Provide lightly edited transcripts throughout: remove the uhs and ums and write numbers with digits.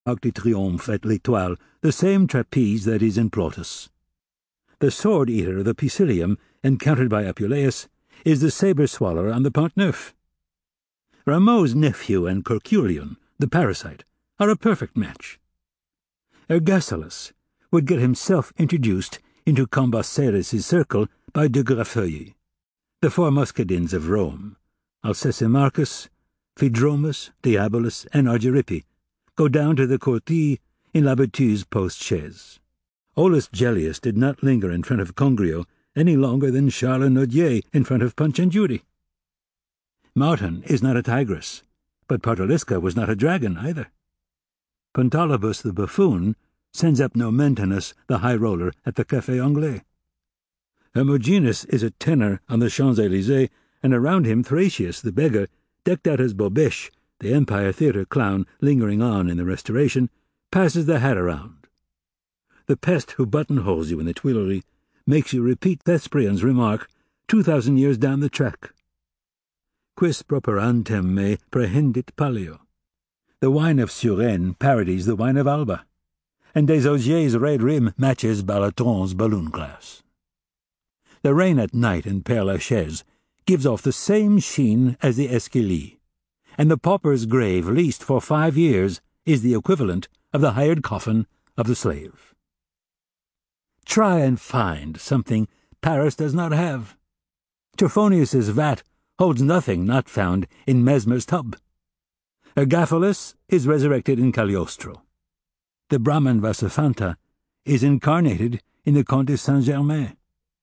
Arc de Triomphe at l'Étoile, the same trapeze that is in Plautus. The sword-eater of the Pisilium, encountered by Apuleius, is the sabre-swallower on the Pont Neuf. Rameau's nephew and Curculion, the parasite, are a perfect match. Ergasalas would get himself introduced into Cambaceres' circle by de Graffeuil. The four muscadins of Rome, Alcesimarchus, Phaedromus, Diabolus, and Argyrippe, go down to the Courtille in Labertue's post-chaise. Aulus Gellius did not linger in front of Congrio any longer than Charles Nodier in front of Punch and Judy. Martin is not a tigress, but Partaliska was not a dragon either. Pontalibus the buffoon sends up Nomentanus the high roller at the Café Anglais. Hermogenes is a tenor on the Champs-Élysées, and around him Thracius the beggar, decked out as Bobèche, the Empire Theatre clown lingering on in the Restoration, passes the hat around. The pest who buttonholes you in the Tuileries makes you repeat Thesprion's remark 2,000 years down the track. Quis properantem me prehendit Palio. The wine of Suresnes parodies the wine of Alba, and Desaugiers' red rim matches Balatron's balloon glass. The rain at night in Père Lachaise gives off the same sheen as the Esquillie, and the pauper's grave leased for 5 years is the equivalent of the hired coffin of the slave. Try and find something Paris does not have. Trophonius's vat holds nothing not found in Mesmer's tub. Ergaphilas is resurrected in Cagliostro. The Brahman Vasafanta is incarnated in the Comte de Saint-Germain.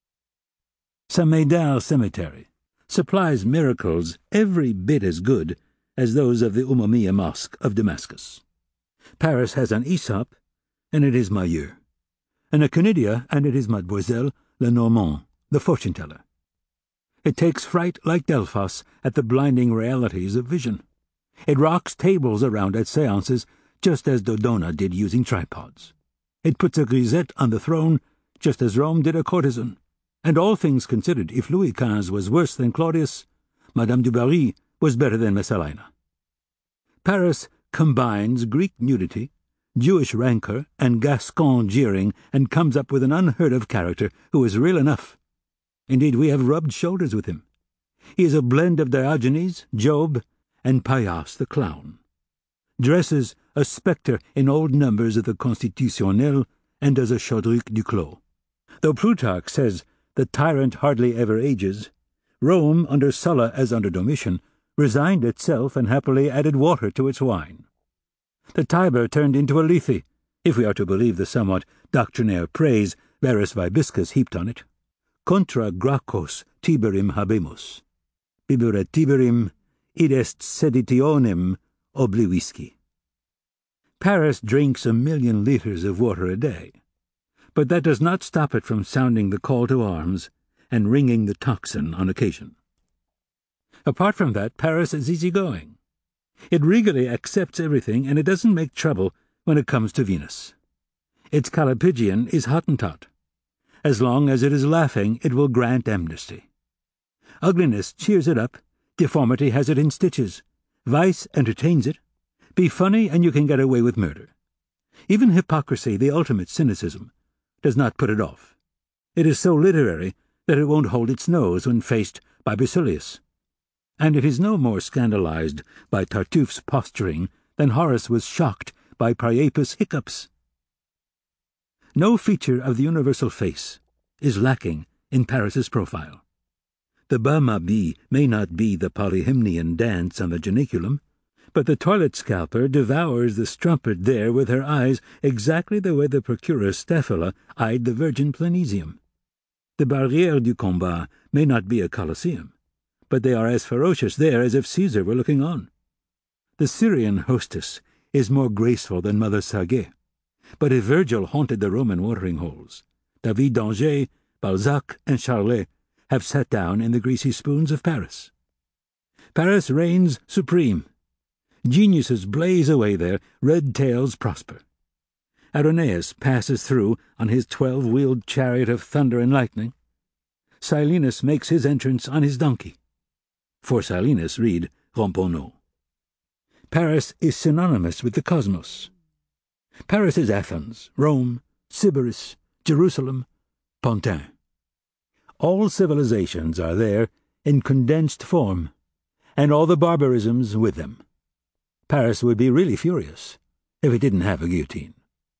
Saint-Médard Cemetery supplies miracles every bit as good as those of the Umayyad Mosque of Damascus. Paris has an Aesop, and it is Mayeux, and a Canidia, and it is Mademoiselle Lenormand, the fortune-teller. It takes fright like Delphos at the blinding realities of vision. It rocks tables around at seances, just as Dodona did using tripods. It puts a grisette on the throne, just as Rome did a courtesan. And all things considered, if Louis XV was worse than Claudius, Madame du Barry was better than Messalina. Paris combines Greek nudity, Jewish rancor, and Gascon jeering, and comes up with an unheard-of character who is real enough. Indeed, we have rubbed shoulders with him. He is a blend of Diogenes, Job, and Paillasse the clown. Dresses a spectre in old numbers of the Constitutionnel and does a Chaudric Duclos. Though Plutarch says the tyrant hardly ever ages, Rome, under Sulla as under Domitian, resigned itself and happily added water to its wine. The Tiber turned into a Lethe, if we are to believe the somewhat doctrinaire praise Verus Vibiscus heaped on it. Contra Gracchos Tiberim habemus. Bibere Tiberim, id est seditionem oblivisci. Paris drinks 1,000,000 liters of water a day, but that does not stop it from sounding the call to arms and ringing the tocsin on occasion. Apart from that, Paris is easygoing. It regally accepts everything, and it doesn't make trouble when it comes to Venus. Its Callipygian is Hottentot. As long as it is laughing, it will grant amnesty. Ugliness cheers it up, deformity has it in stitches, vice entertains it. Be funny and you can get away with murder. Even hypocrisy, the ultimate cynicism, does not put it off. It is so literary that it won't hold its nose when faced by Basilius. And it is no more scandalized by Tartuffe's posturing than Horace was shocked by Priapus' hiccups. No feature of the universal face is lacking in Paris's profile. The bas mabille may not be the polyhymnian dance on the Janiculum, but the toilet scalper devours the strumpet there with her eyes exactly the way the Procuress Staphyla eyed the Virgin Planesium. The Barrière du Combat may not be a Colosseum, but they are as ferocious there as if Caesar were looking on. The Syrian hostess is more graceful than Mother Saget, but if Virgil haunted the Roman watering-holes, David d'Angers, Balzac, and Charlet have sat down in the greasy spoons of Paris. Paris reigns supreme. Geniuses blaze away there, red tails prosper. Irenaeus passes through on his 12-wheeled chariot of thunder and lightning. Silenus makes his entrance on his donkey. For Silenus read Ramponneau. Paris is synonymous with the cosmos. Paris is Athens, Rome, Sybaris, Jerusalem, Pantin. All civilizations are there in condensed form, and all the barbarisms with them. Paris would be really furious if it didn't have a guillotine.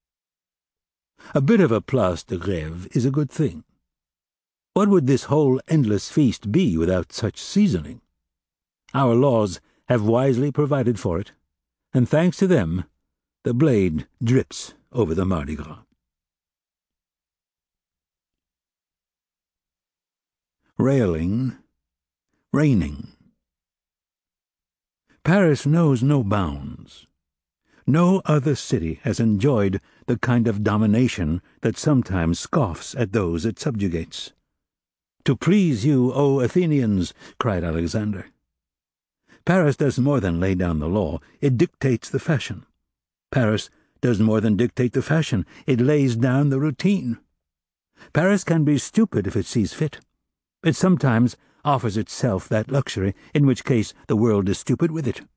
A bit of a place de Grève is a good thing. What would this whole endless feast be without such seasoning? Our laws have wisely provided for it, and thanks to them, the blade drips over the Mardi Gras. Railing, raining. Paris knows no bounds. No other city has enjoyed the kind of domination that sometimes scoffs at those it subjugates. "To please you, O Athenians," cried Alexander. Paris does more than lay down the law, it dictates the fashion. Paris does more than dictate the fashion, it lays down the routine. Paris can be stupid if it sees fit. It sometimes offers itself that luxury, in which case the world is stupid with it.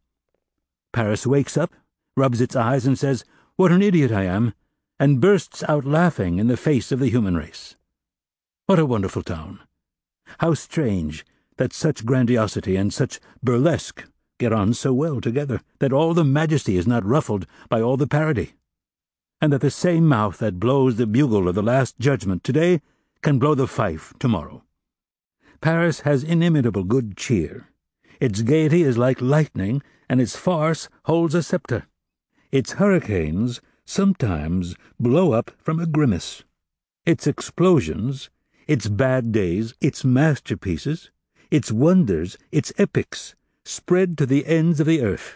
Paris wakes up, rubs its eyes and says, "What an idiot I am," and bursts out laughing in the face of the human race. What a wonderful town! How strange that such grandiosity and such burlesque get on so well together, that all the majesty is not ruffled by all the parody, and that the same mouth that blows the bugle of the Last Judgment today can blow the fife tomorrow. Paris has inimitable good cheer. Its gaiety is like lightning, and its farce holds a scepter. Its hurricanes sometimes blow up from a grimace. Its explosions, its bad days, its masterpieces, its wonders, its epics, spread to the ends of the earth.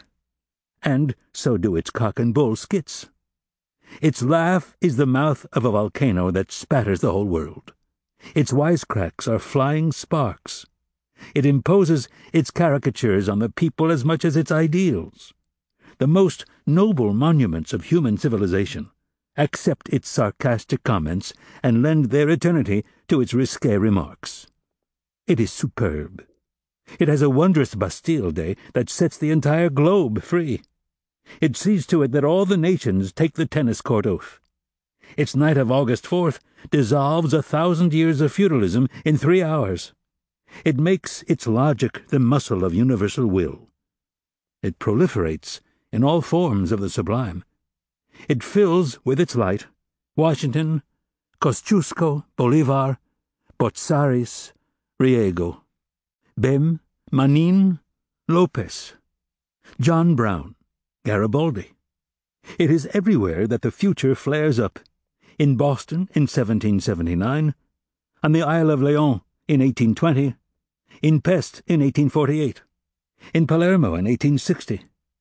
And so do its cock and bull skits. Its laugh is the mouth of a volcano that spatters the whole world. Its wisecracks are flying sparks. It imposes its caricatures on the people as much as its ideals. The most noble monuments of human civilization accept its sarcastic comments and lend their eternity to its risque remarks. It is superb. It has a wondrous Bastille Day that sets the entire globe free. It sees to it that all the nations take the tennis court oath. Its night of August 4th dissolves 1,000 years of feudalism in 3 hours. It makes its logic the muscle of universal will. It proliferates in all forms of the sublime. It fills with its light Washington, Kosciuszko, Bolivar, Botzaris, Riego, Bem, Manin, Lopez, John Brown, Garibaldi. It is everywhere that the future flares up. In Boston in 1779, on the Isle of Leon in 1820, in Pest in 1848, in Palermo in 1860.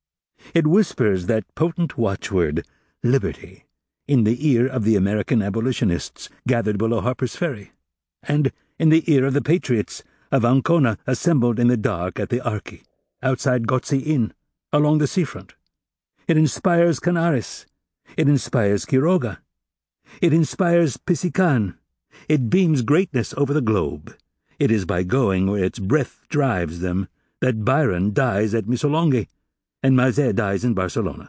It whispers that potent watchword, liberty, in the ear of the American abolitionists gathered below Harper's Ferry, and in the ear of the patriots of Ancona assembled in the dark at the Archi, outside Gozzi Inn, along the seafront. It inspires Canaris. It inspires Quiroga. It inspires Pisican. It beams greatness over the globe. It is by going where its breath drives them that Byron dies at Missolonghi and Mazet dies in Barcelona.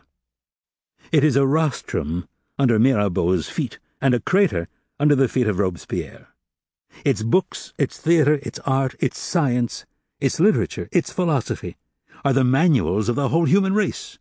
It is a rostrum under Mirabeau's feet and a crater under the feet of Robespierre. Its books, its theatre, its art, its science, its literature, its philosophy are the manuals of the whole human race.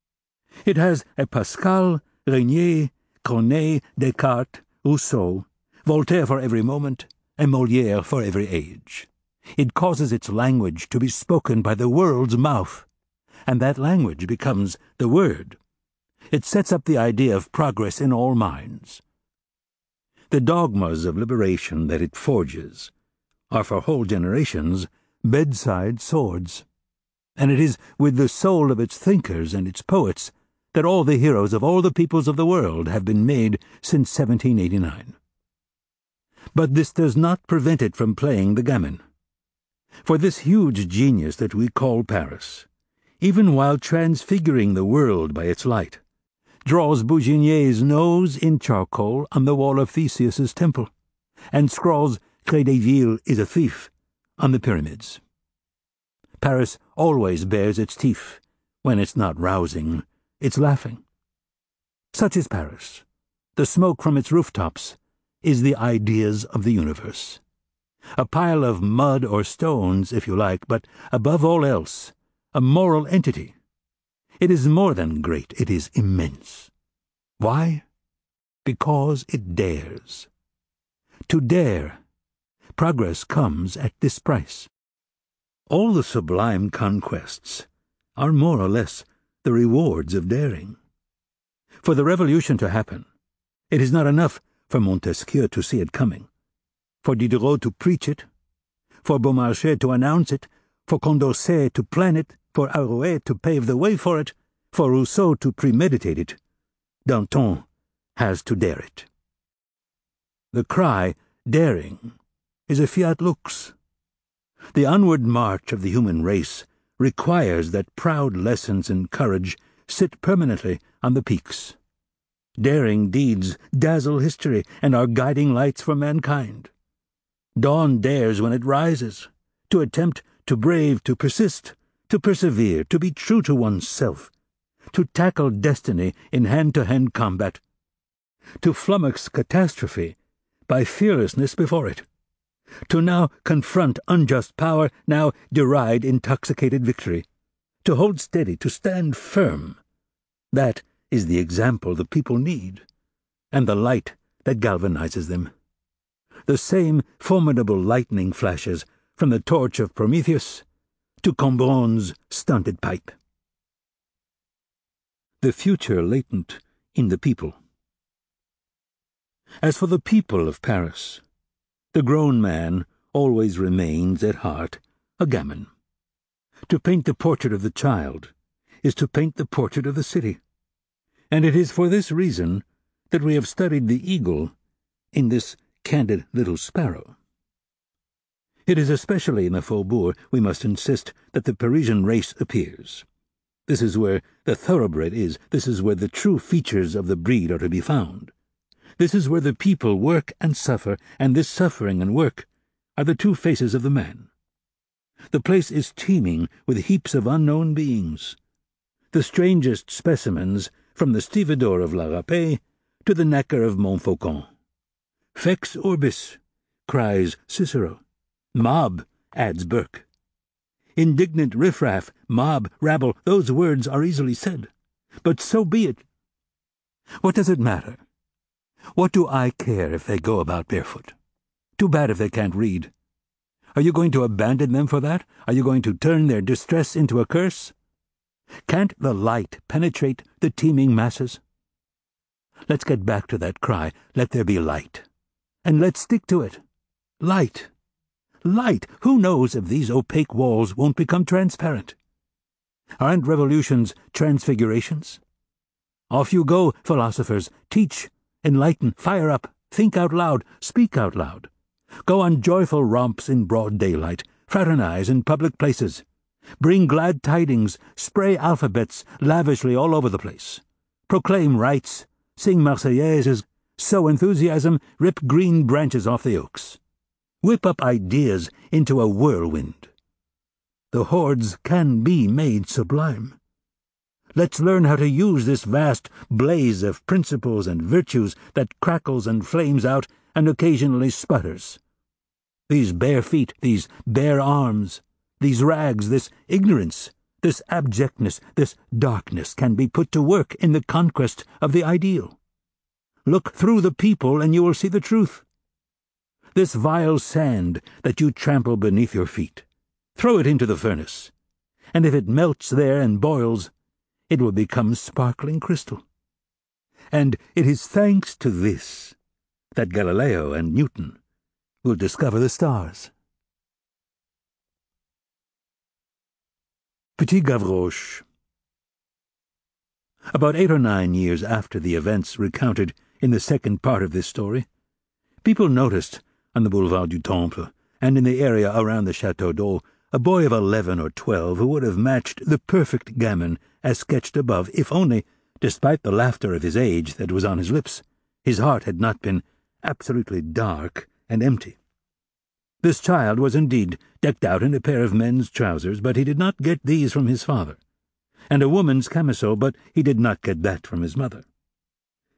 It has a Pascal, Régnier, Corneille, Descartes, Rousseau, Voltaire for every moment, and Molière for every age. It causes its language to be spoken by the world's mouth, and that language becomes the word. It sets up the idea of progress in all minds. The dogmas of liberation that it forges are for whole generations bedside swords, and it is with the soul of its thinkers and its poets that all the heroes of all the peoples of the world have been made since 1789. But this does not prevent it from playing the gamin. For this huge genius that we call Paris, even while transfiguring the world by its light, draws Bouginier's nose in charcoal on the wall of Theseus's temple, and scrawls Crédéville is a thief on the pyramids. Paris always bares its teeth. When it's not rousing, it's laughing. Such is Paris. The smoke from its rooftops is the ideas of the universe. A pile of mud or stones, if you like, but above all else, a moral entity. It is more than great, it is immense. Why? Because it dares. To dare, progress comes at this price. All the sublime conquests are more or less the rewards of daring. For the revolution to happen, it is not enough for Montesquieu to see it coming, for Diderot to preach it, for Beaumarchais to announce it, for Condorcet to plan it, for Arouet to pave the way for it, for Rousseau to premeditate it. Danton has to dare it. The cry, daring, is a fiat lux. The onward march of the human race requires that proud lessons in courage sit permanently on the peaks. Daring deeds dazzle history and are guiding lights for mankind. Dawn dares when it rises, to attempt, to brave, to persist, to persevere, to be true to oneself, to tackle destiny in hand-to-hand combat, to flummox catastrophe by fearlessness before it, to now confront unjust power, now deride intoxicated victory, to hold steady, to stand firm. That is the example the people need, and the light that galvanizes them. The same formidable lightning flashes from the torch of Prometheus to Cambronne's stunted pipe. The future latent in the people. As for the people of Paris, the grown man always remains at heart a gamin. To paint the portrait of the child is to paint the portrait of the city, and it is for this reason that we have studied the eagle in this candid little sparrow. It is especially in the faubourg we must insist that the Parisian race appears. This is where the thoroughbred is, this is where the true features of the breed are to be found. This is where the people work and suffer, and this suffering and work are the two faces of the man. The place is teeming with heaps of unknown beings, the strangest specimens from the stevedore of La Rapée to the knacker of Montfaucon. Fex orbis, cries Cicero. Mob, adds Burke. Indignant riffraff, mob, rabble, those words are easily said. But so be it. What does it matter? What do I care if they go about barefoot? Too bad if they can't read. Are you going to abandon them for that? Are you going to turn their distress into a curse? Can't the light penetrate the teeming masses? Let's get back to that cry, let there be light. And let's stick to it. Light. Light! Who knows if these opaque walls won't become transparent? Aren't revolutions transfigurations? Off you go, philosophers. Teach, enlighten, fire up, think out loud, speak out loud. Go on joyful romps in broad daylight, fraternize in public places. Bring glad tidings, spray alphabets lavishly all over the place. Proclaim rights, sing Marseillaises, sow enthusiasm, rip green branches off the oaks. Whip up ideas into a whirlwind. The hordes can be made sublime. Let's learn how to use this vast blaze of principles and virtues that crackles and flames out and occasionally sputters. These bare feet, these bare arms, these rags, this ignorance, this abjectness, this darkness can be put to work in the conquest of the ideal. Look through the people and you will see the truth. This vile sand that you trample beneath your feet, throw it into the furnace, and if it melts there and boils, it will become sparkling crystal. And it is thanks to this that Galileo and Newton will discover the stars. Petit Gavroche. About 8 or 9 years after the events recounted in the second part of this story, people noticed on the Boulevard du Temple and in the area around the Château d'Eau a boy of 11 or 12 who would have matched the perfect gamin as sketched above, if only, despite the laughter of his age that was on his lips, his heart had not been absolutely dark and empty. This child was indeed decked out in a pair of men's trousers, but he did not get these from his father, and a woman's camisole, but he did not get that from his mother.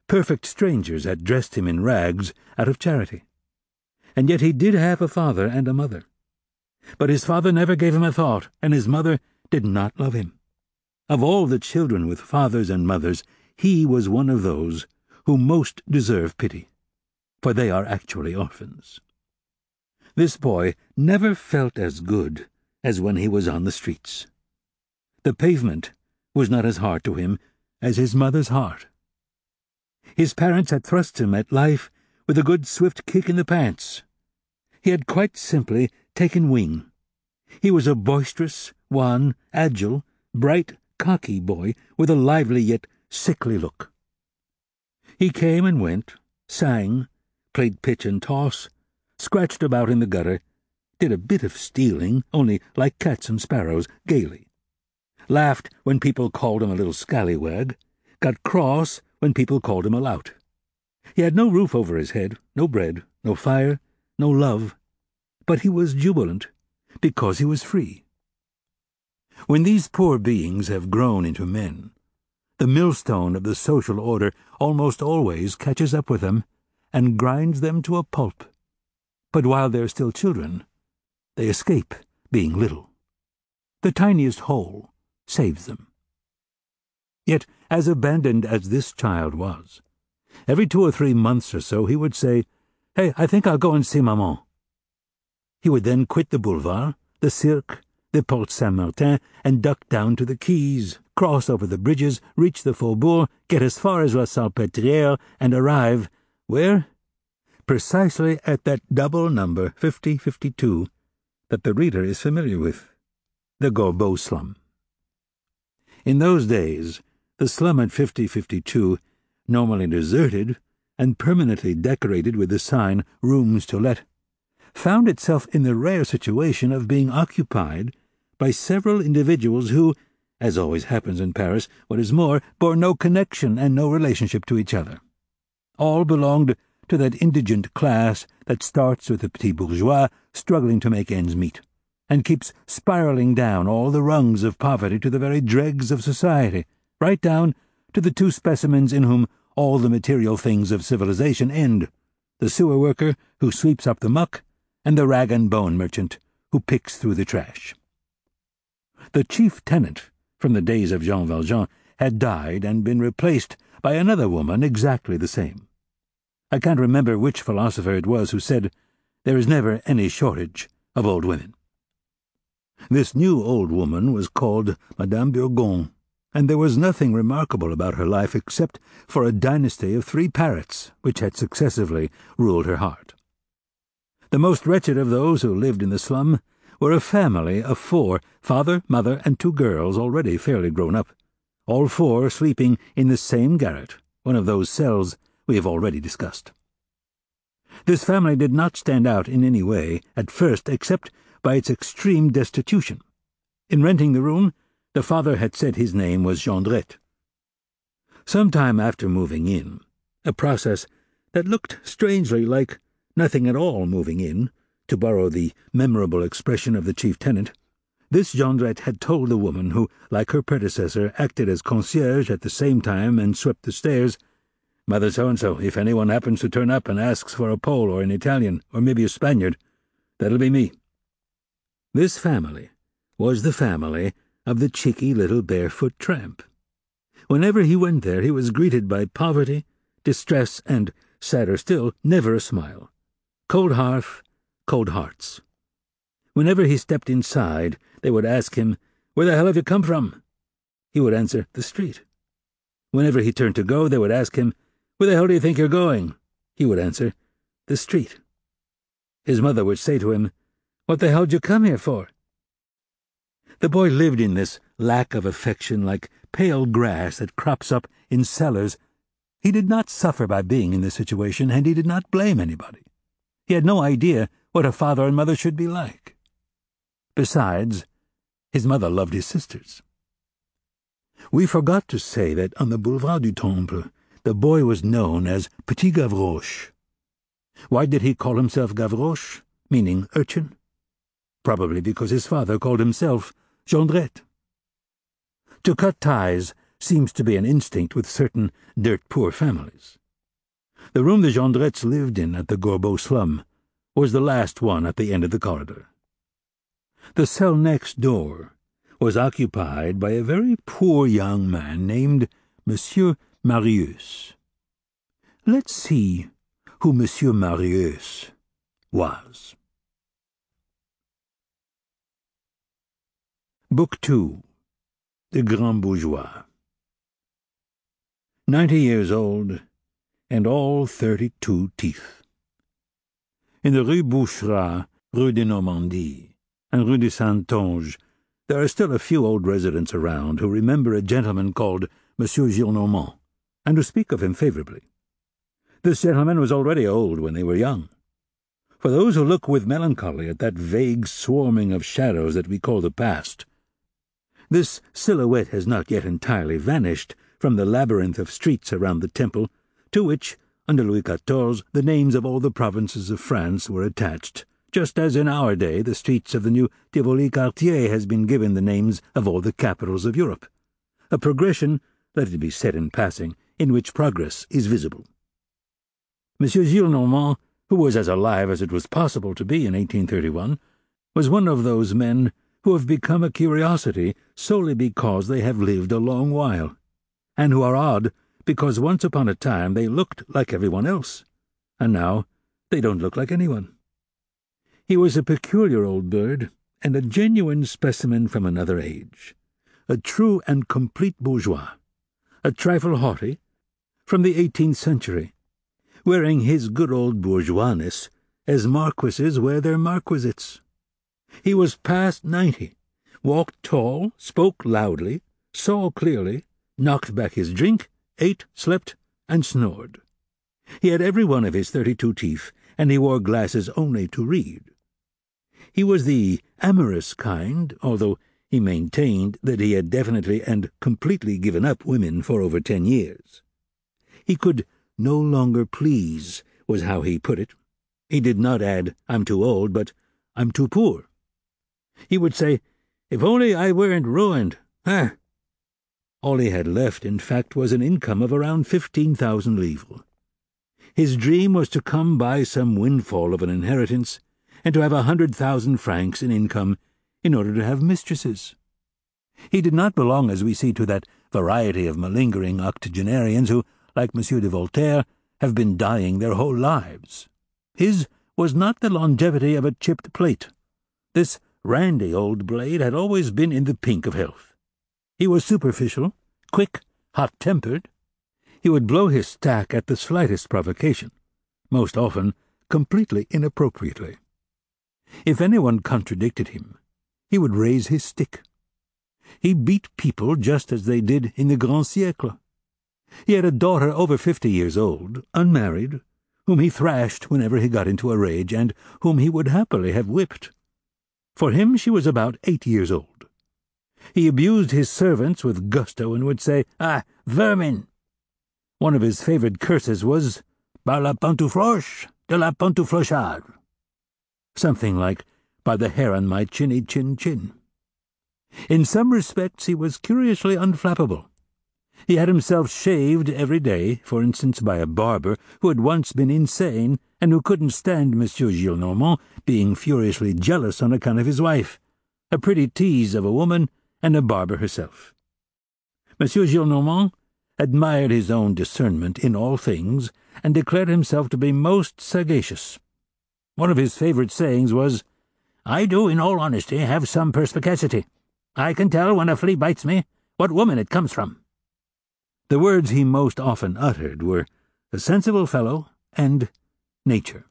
Perfect strangers had dressed him in rags out of charity. And yet he did have a father and a mother. But his father never gave him a thought, and his mother did not love him. Of all the children with fathers and mothers, he was one of those who most deserve pity, for they are actually orphans. This boy never felt as good as when he was on the streets. The pavement was not as hard to him as his mother's heart. His parents had thrust him at life with a good swift kick in the pants. He had quite simply taken wing. He was a boisterous, wan, agile, bright, cocky boy with a lively yet sickly look. He came and went, sang, played pitch and toss, scratched about in the gutter, did a bit of stealing, only like cats and sparrows, gaily, laughed when people called him a little scallywag, got cross when people called him a lout. He had no roof over his head, no bread, no fire, no love, but he was jubilant because he was free. When these poor beings have grown into men, the millstone of the social order almost always catches up with them and grinds them to a pulp. But while they're still children, they escape being little. The tiniest hole saves them. Yet, as abandoned as this child was, every 2 or 3 months or so he would say, "Hey, I think I'll go and see Maman." He would then quit the boulevard, the Cirque, the Porte Saint-Martin, and duck down to the quays, cross over the bridges, reach the Faubourg, get as far as La Salpêtrière, and arrive, where? Precisely at that double number 5052 that the reader is familiar with, the Gorbeau slum. In those days, the slum at 5052, normally deserted and permanently decorated with the sign "Rooms to Let," found itself in the rare situation of being occupied by several individuals who, as always happens in Paris, what is more, bore no connection and no relationship to each other. All belonged to that indigent class that starts with the petit bourgeois struggling to make ends meet, and keeps spiraling down all the rungs of poverty to the very dregs of society, right down to the 2 specimens in whom all the material things of civilization end, the sewer worker who sweeps up the muck, and the rag-and-bone merchant who picks through the trash. The chief tenant, from the days of Jean Valjean, had died and been replaced by another woman exactly the same. I can't remember which philosopher it was who said, "There is never any shortage of old women." This new old woman was called Madame Burgon, and there was nothing remarkable about her life except for a dynasty of 3 parrots which had successively ruled her heart. The most wretched of those who lived in the slum were a family of 4, father, mother, and 2 girls already fairly grown up, all 4 sleeping in the same garret, one of those cells we have already discussed. This family did not stand out in any way at first except by its extreme destitution. In renting the room, the father had said his name was Jondrette. Some time after moving in, a process that looked strangely like nothing at all moving in, to borrow the memorable expression of the chief tenant, this Jondrette had told the woman who, like her predecessor, acted as concierge at the same time and swept the stairs, "Mother so-and-so, if anyone happens to turn up and asks for a Pole or an Italian, or maybe a Spaniard, that'll be me." This family was the family of the cheeky little barefoot tramp. Whenever he went there, he was greeted by poverty, distress, and, sadder still, never a smile. Cold hearth, cold hearts. Whenever he stepped inside, they would ask him, "Where the hell have you come from?" He would answer, "The street." Whenever he turned to go, they would ask him, "Where the hell do you think you're going?" He would answer, "The street." His mother would say to him, "What the hell did you come here for?" The boy lived in this lack of affection like pale grass that crops up in cellars. He did not suffer by being in this situation, and he did not blame anybody. He had no idea what a father and mother should be like. Besides, his mother loved his sisters. We forgot to say that on the Boulevard du Temple, the boy was known as Petit Gavroche. Why did he call himself Gavroche, meaning urchin? Probably because his father called himself Jondrette. To cut ties seems to be an instinct with certain dirt-poor families. The room the Jondrettes lived in at the Gorbeau slum was the last one at the end of the corridor. The cell next door was occupied by a very poor young man named Monsieur Marius. Let's see who Monsieur Marius was. Book 2. The Grand Bourgeois. 90 years old, and all 32 teeth. In the Rue Boucherat, Rue de Normandie, and Rue de Saintonge, there are still a few old residents around who remember a gentleman called Monsieur Gillenormand, and who speak of him favourably. This gentleman was already old when they were young. For those who look with melancholy at that vague swarming of shadows that we call the past, this silhouette has not yet entirely vanished from the labyrinth of streets around the Temple, to which, under Louis XIV, the names of all the provinces of France were attached, just as in our day the streets of the new Tivoli-Quartier has been given the names of all the capitals of Europe, a progression, let it be said in passing, in which progress is visible. Monsieur Gillenormand, who was as alive as it was possible to be in 1831, was one of those men who have become a curiosity solely because they have lived a long while, and who are odd because once upon a time they looked like everyone else, and now they don't look like anyone. He was a peculiar old bird, and a genuine specimen from another age, a true and complete bourgeois, a trifle haughty, from the 18th century, wearing his good old bourgeoisness as marquises wear their marquisates. He was past 90, walked tall, spoke loudly, saw clearly, knocked back his drink, ate, slept, and snored. He had every one of his 32 teeth, and he wore glasses only to read. He was the amorous kind, although he maintained that he had definitely and completely given up women for over 10 years. He could no longer please, was how he put it. He did not add, "I'm too old," but "I'm too poor." He would say, "If only I weren't ruined, ah!" All he had left, in fact, was an income of around 15,000 livres. His dream was to come by some windfall of an inheritance, and to have 100,000 francs in income in order to have mistresses. He did not belong, as we see, to that variety of malingering octogenarians who, like Monsieur de Voltaire, have been dying their whole lives. His was not the longevity of a chipped plate. This randy old blade had always been in the pink of health. He was superficial, quick, hot-tempered. He would blow his stack at the slightest provocation, most often completely inappropriately. If anyone contradicted him, he would raise his stick. He beat people just as they did in the Grand Siècle. He had a daughter over 50 years old, unmarried, whom he thrashed whenever he got into a rage, and whom he would happily have whipped. For him she was about 8 years old. He abused his servants with gusto and would say, "Ah, vermin!" One of his favourite curses was, "Par la pantoufloche de la pantouflochade," something like, "By the hair on my chinny chin chin." In some respects he was curiously unflappable. He had himself shaved every day, for instance by a barber who had once been insane and who couldn't stand Monsieur Gillenormand being furiously jealous on account of his wife, a pretty tease of a woman and a barber herself. Monsieur Gillenormand admired his own discernment in all things and declared himself to be most sagacious. One of his favourite sayings was, "I do, in all honesty, have some perspicacity. I can tell when a flea bites me what woman it comes from." The words he most often uttered were, "a sensible fellow," and "nature."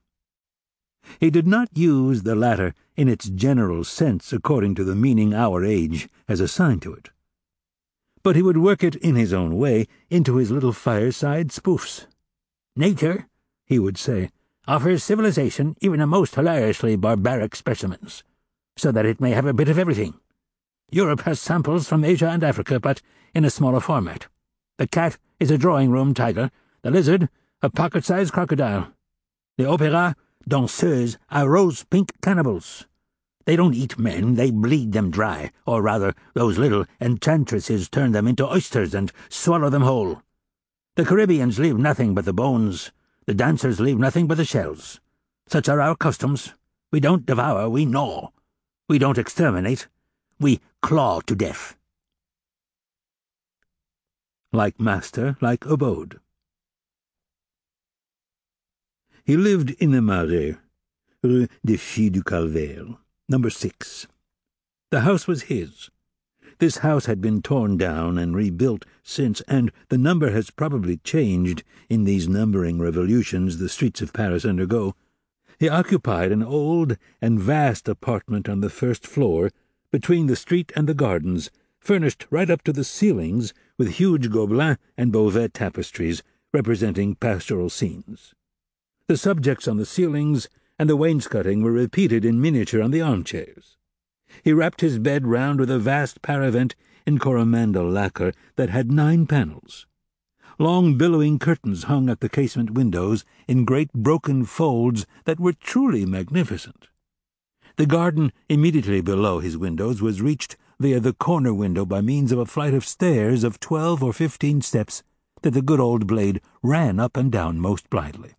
He did not use the latter in its general sense according to the meaning our age has assigned to it. But he would work it in his own way into his little fireside spoofs. "Nature," he would say, "offers civilization even a most hilariously barbaric specimens, so that it may have a bit of everything. Europe has samples from Asia and Africa, but in a smaller format. The cat is a drawing-room tiger, the lizard a pocket-sized crocodile. The opera danseuses are rose-pink cannibals. They don't eat men, they bleed them dry, or rather, those little enchantresses turn them into oysters and swallow them whole. The Caribbeans leave nothing but the bones. The dancers leave nothing but the shells. Such are our customs. We don't devour, we gnaw. We don't exterminate, we claw to death. Like master, like abode. He lived in the Marais, Rue des Filles du Calvaire, number 6. The house was his. This house had been torn down and rebuilt since, and the number has probably changed in these numbering revolutions the streets of Paris undergo. He occupied an old and vast apartment on the first floor, between the street and the gardens, furnished right up to the ceilings with huge Gobelin and Beauvais tapestries representing pastoral scenes. The subjects on the ceilings and the wainscoting were repeated in miniature on the armchairs. He wrapped his bed round with a vast paravent in Coromandel lacquer that had 9 panels. Long billowing curtains hung at the casement windows in great broken folds that were truly magnificent. The garden immediately below his windows was reached via the corner window by means of a flight of stairs of 12 or 15 steps that the good old blade ran up and down most blithely.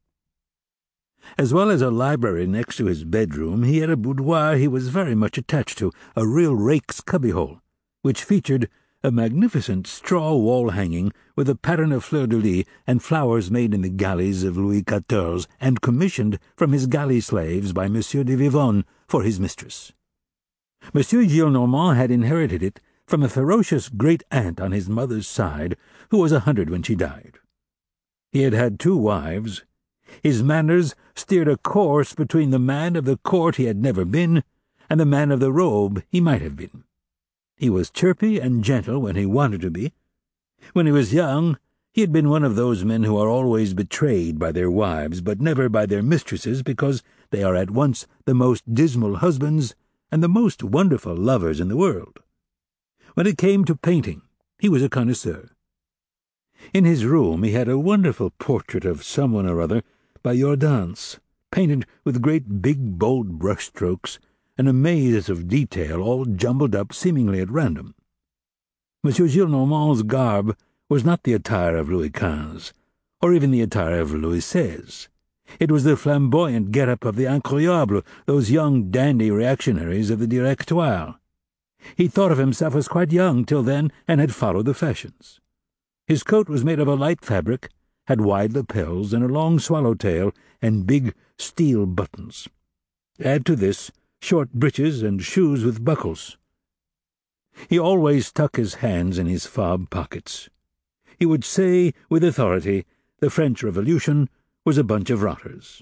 As well as a library next to his bedroom, he had a boudoir he was very much attached to, a real rake's cubbyhole, which featured a magnificent straw wall hanging with a pattern of fleurs-de-lis and flowers made in the galleys of Louis XIV and commissioned from his galley slaves by Monsieur de Vivonne for his mistress. Monsieur Gillenormand had inherited it from a ferocious great-aunt on his mother's side, who was 100 when she died. He had had 2 wives. His manners steered a course between the man of the court he had never been and the man of the robe he might have been. He was chirpy and gentle when he wanted to be. When he was young, he had been one of those men who are always betrayed by their wives, but never by their mistresses, because they are at once the most dismal husbands and the most wonderful lovers in the world. When it came to painting, he was a connoisseur. In his room he had a wonderful portrait of someone or other by Jordaens, painted with great big bold brushstrokes and a maze of detail all jumbled up seemingly at random. Monsieur Gillenormand's garb was not the attire of Louis XV, or even the attire of Louis XVI. It was the flamboyant get-up of the Incroyables, those young dandy reactionaries of the Directoire. He thought of himself as quite young till then and had followed the fashions. His coat was made of a light fabric, had wide lapels and a long swallow-tail and big steel buttons. Add to this short breeches and shoes with buckles. He always stuck his hands in his fob pockets. He would say with authority the French Revolution was a bunch of rotters.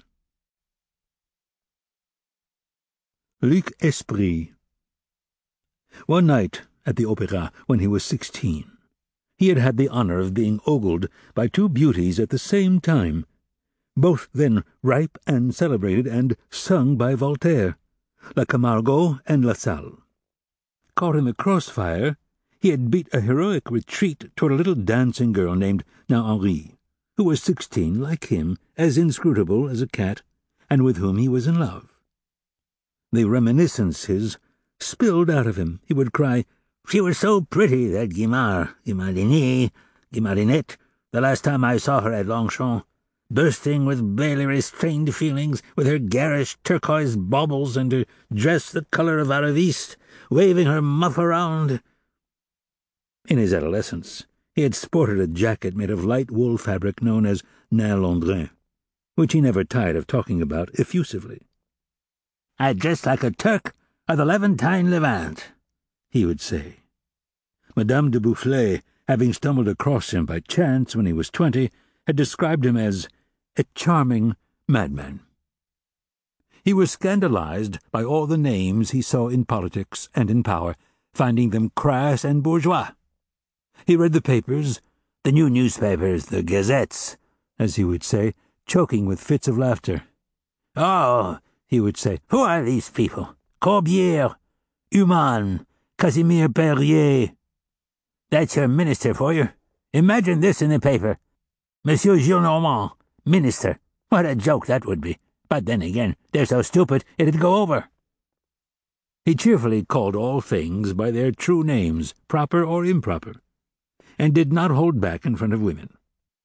Luc Esprit. One night at the Opéra, when he was 16, he had had the honor of being ogled by 2 beauties at the same time, both then ripe and celebrated and sung by Voltaire, La Camargo and La Salle. Caught in the crossfire, he had beat a heroic retreat toward a little dancing girl named Nain-Henri, who was 16, like him, as inscrutable as a cat, and with whom he was in love. The reminiscences spilled out of him. He would cry, "She was so pretty, that Guimardini, the last time I saw her at Longchamp, bursting with barely restrained feelings, with her garish turquoise baubles and her dress the colour of Arabiste, waving her muff around." In his adolescence, he had sported a jacket made of light wool fabric known as nain londrin, which he never tired of talking about effusively. "I dressed like a Turk of the Levantine Levant," he would say. Madame de Boufflers, having stumbled across him by chance when he was 20, had described him as a charming madman. He was scandalized by all the names he saw in politics and in power, finding them crass and bourgeois. He read the papers, the new newspapers, the gazettes, as he would say, choking with fits of laughter. "Oh," he would say, "who are these people? Corbière, Humann, Casimir Perier. That's your minister for you. Imagine this in the paper. Monsieur Gillenormand, minister. What a joke that would be. But then again, they're so stupid it'd go over." He cheerfully called all things by their true names, proper or improper, and did not hold back in front of women.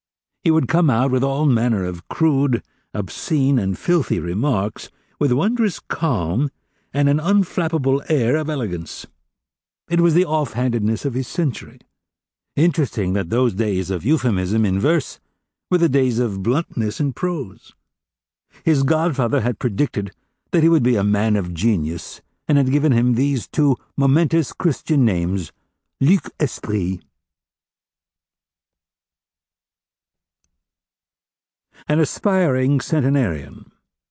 He would come out with all manner of crude, obscene, and filthy remarks with wondrous calm and an unflappable air of elegance. It was the off-handedness of his century. Interesting that those days of euphemism in verse were the days of bluntness in prose. His godfather had predicted that he would be a man of genius, and had given him these two momentous Christian names, Luc Esprit. An aspiring centenarian.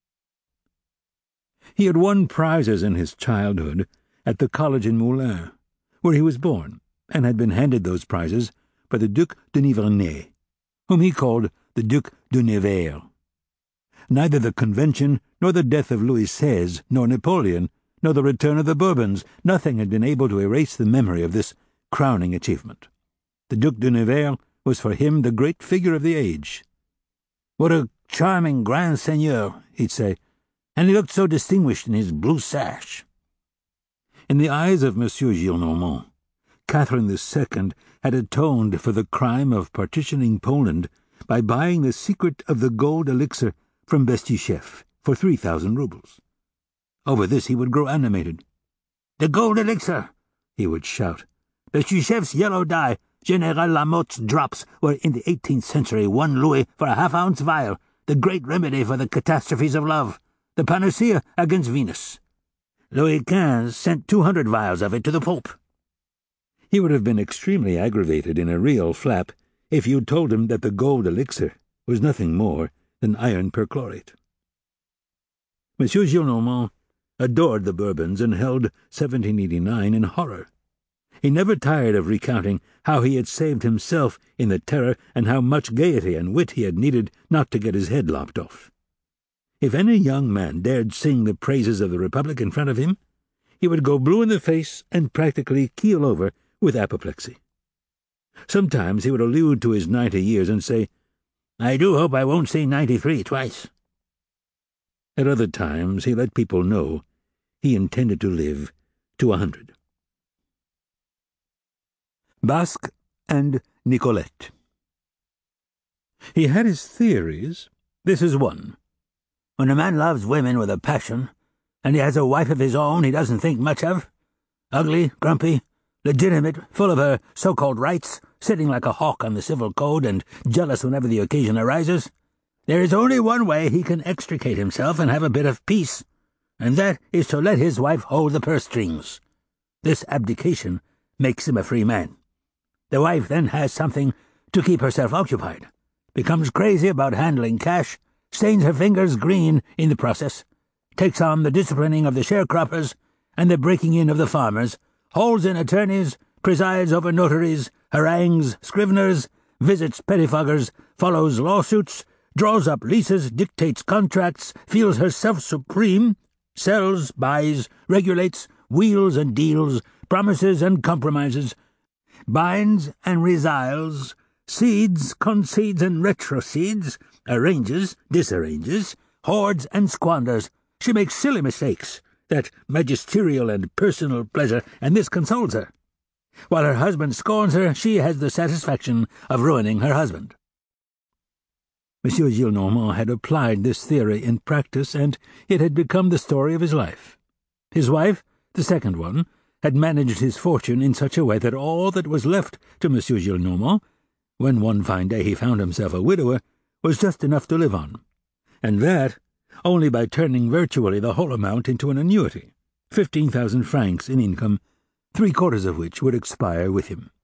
He had won prizes in his childhood at the college in Moulins, where he was born, and had been handed those prizes by the Duc de Nivernais, whom he called the Duc de Nevers. Neither the Convention, nor the death of Louis XVI, nor Napoleon, nor the return of the Bourbons, nothing had been able to erase the memory of this crowning achievement. The Duc de Nevers was for him the great figure of the age. "What a charming grand seigneur," he'd say, "and he looked so distinguished in his blue sash." In the eyes of Monsieur Gillenormand, Catherine II had atoned for the crime of partitioning Poland by buying the secret of the gold elixir from Bestucheff for 3,000 rubles. Over this he would grow animated. "The gold elixir!" he would shout. "Bestucheff's yellow dye, General Lamotte's drops, were in the 18th century 1 louis for a half-ounce vial, the great remedy for the catastrophes of love, the panacea against Venus. Louis XV sent 200 vials of it to the Pope." He would have been extremely aggravated in a real flap if you'd told him that the gold elixir was nothing more than iron perchlorate. Monsieur Gillenormand adored the Bourbons and held 1789 in horror. He never tired of recounting how he had saved himself in the Terror and how much gaiety and wit he had needed not to get his head lopped off. If any young man dared sing the praises of the Republic in front of him, he would go blue in the face and practically keel over with apoplexy. Sometimes he would allude to his 90 years and say, "I do hope I won't see 93 twice." At other times he let people know he intended to live to 100. Basque and Nicolette. He had his theories. This is one. When a man loves women with a passion, and he has a wife of his own he doesn't think much of, ugly, grumpy, legitimate, full of her so-called rights, sitting like a hawk on the civil code and jealous whenever the occasion arises, there is only one way he can extricate himself and have a bit of peace, and that is to let his wife hold the purse strings. This abdication makes him a free man. The wife then has something to keep herself occupied, becomes crazy about handling cash, stains her fingers green in the process, takes on the disciplining of the sharecroppers and the breaking in of the farmers, holds in attorneys, presides over notaries, harangues scriveners, visits pettifoggers, follows lawsuits, draws up leases, dictates contracts, feels herself supreme, sells, buys, regulates, wheels and deals, promises and compromises, binds and resiles, cedes, concedes and retrocedes, arranges, disarranges, hoards and squanders. She makes silly mistakes, that magisterial and personal pleasure, and this consoles her. While her husband scorns her, she has the satisfaction of ruining her husband. Monsieur Gillenormand had applied this theory in practice, and it had become the story of his life. His wife, the second one, had managed his fortune in such a way that all that was left to Monsieur Gillenormand, when one fine day he found himself a widower, was just enough to live on, and that only by turning virtually the whole amount into an annuity, 15,000 francs in income, 3/4 of which would expire with him.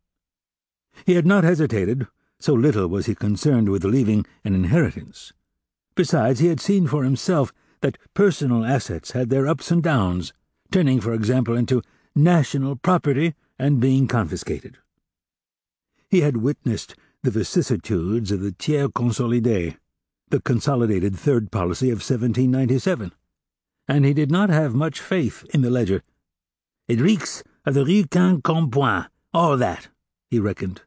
He had not hesitated, so little was he concerned with leaving an inheritance. Besides, he had seen for himself that personal assets had their ups and downs, turning, for example, into national property and being confiscated. He had witnessed the vicissitudes of the tiers consolidé, the consolidated third policy of 1797, and he did not have much faith in the ledger. "It reeks of the Rue Quincampoix, all that," he reckoned.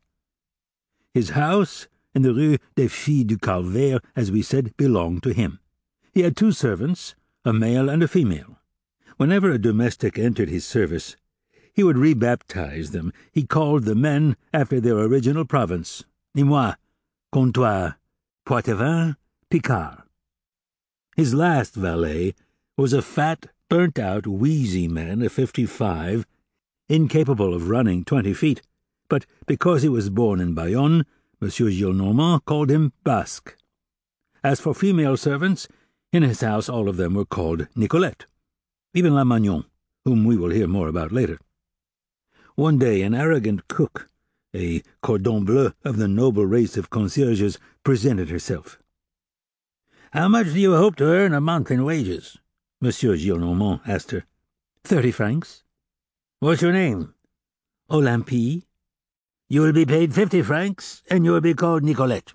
His house in the Rue des Filles du Calvaire, as we said, belonged to him. He had 2 servants, a male and a female. Whenever a domestic entered his service, he would rebaptize them. He called the men after their original province, Nîmois, Comtois, Poitevin Picard. His last valet was a fat, burnt-out, wheezy man of 55, incapable of running 20 feet, but because he was born in Bayonne, Monsieur Gillenormand called him Basque. As for female servants, in his house all of them were called Nicolette, even La Magnon, whom we will hear more about later. One day an arrogant cook, a cordon bleu of the noble race of concierges, presented herself. "How much do you hope to earn a month in wages?" Monsieur Gillenormand asked her. 30 francs. "What's your name?" "Olympie." "You will be paid 50 francs, and you will be called Nicolette."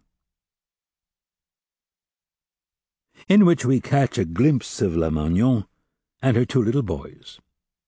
In which we catch a glimpse of La Magnon and her 2 little boys.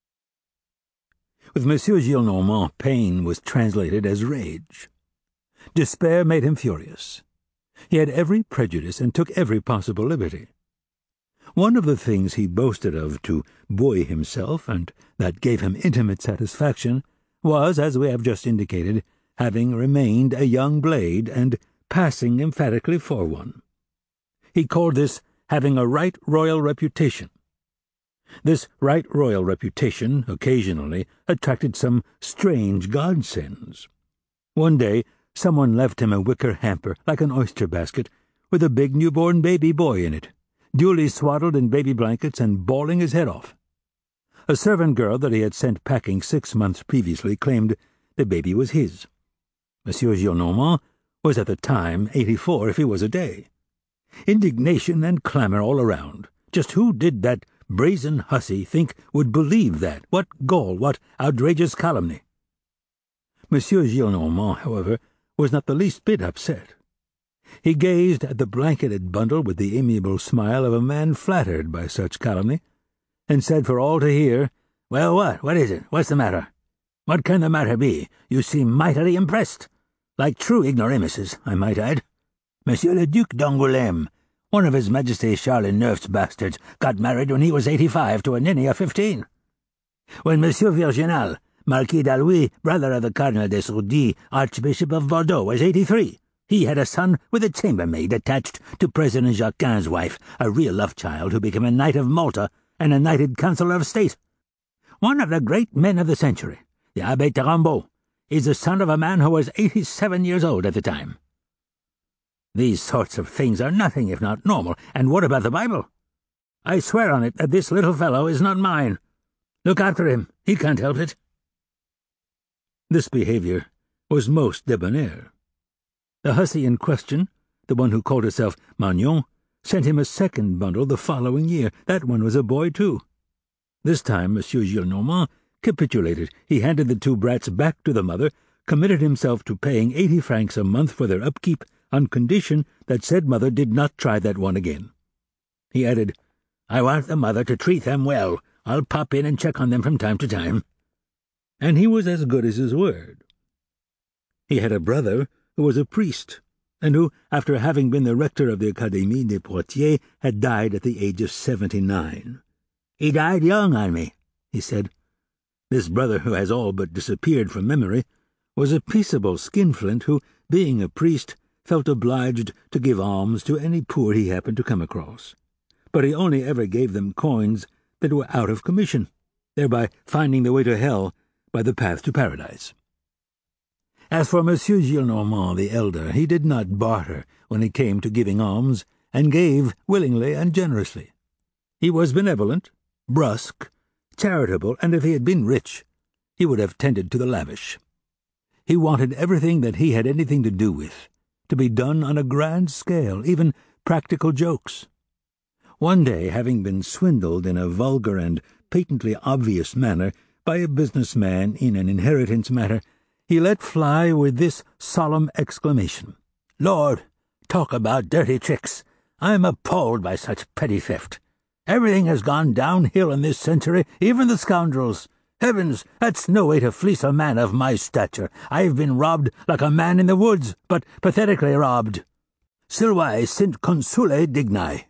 With Monsieur Gillenormand, pain was translated as rage. Despair made him furious. He had every prejudice and took every possible liberty. One of the things he boasted of to buoy himself, and that gave him intimate satisfaction, was, as we have just indicated, having remained a young blade and passing emphatically for one. He called this having a right royal reputation. This right royal reputation occasionally attracted some strange godsends. One day someone left him a wicker hamper, like an oyster basket, with a big newborn baby boy in it, duly swaddled in baby blankets and bawling his head off. A servant girl that he had sent packing 6 months previously claimed the baby was his. Monsieur Gillenormand was at the time 84 if he was a day. Indignation and clamor all around. Just who did that brazen hussy think would believe that? What gall, what outrageous calumny! Monsieur Gillenormand, however, was not the least bit upset. He gazed at the blanketed bundle with the amiable smile of a man flattered by such calumny, and said for all to hear, "Well, what is it? What's the matter? What can the matter be? You seem mightily impressed. Like true ignoramuses, I might add. Monsieur le Duc d'Angoulême, one of His Majesty Charles IX's bastards, got married when he was 85 to a ninny of 15. When Monsieur Virginal, Marquis d'Alluy, brother of the Cardinal de Sourdis, Archbishop of Bordeaux, was 83, he had a son with a chambermaid attached to President Jacquin's wife, a real love-child who became a Knight of Malta and a knighted Councillor of State. One of the great men of the century, the Abbé Tarambeau, is the son of a man who was 87 years old at the time. These sorts of things are nothing if not normal. And what about the Bible? I swear on it that this little fellow is not mine. Look after him. He can't help it." This behavior was most debonair. The hussy in question, the one who called herself Magnon, sent him a second bundle the following year. That one was a boy, too. This time Monsieur Gillenormand capitulated. He handed the 2 brats back to the mother, committed himself to paying 80 francs a month for their upkeep, on condition that said mother did not try that one again. He added, "I want the mother to treat them well. I'll pop in and check on them from time to time." And he was as good as his word. He had a brother who was a priest, and who, after having been the rector of the Académie de Poitiers, had died at the age of 79. "He died young on me," he said. This brother, who has all but disappeared from memory, was a peaceable skinflint who, being a priest, felt obliged to give alms to any poor he happened to come across. But he only ever gave them coins that were out of commission, thereby finding the way to hell by the path to paradise. As for Monsieur Gillenormand the elder, he did not barter when it came to giving alms, and gave willingly and generously. He was benevolent, brusque, charitable, and if he had been rich, he would have tended to the lavish. He wanted everything that he had anything to do with to be done on a grand scale, even practical jokes. One day, having been swindled in a vulgar and patently obvious manner by a businessman in an inheritance matter, he let fly with this solemn exclamation, "Lord, talk about dirty tricks! I am appalled by such petty theft. Everything has gone downhill in this century, even the scoundrels. Heavens, that's no way to fleece a man of my stature. I've been robbed like a man in the woods, but pathetically robbed. Silvae sint consule digni."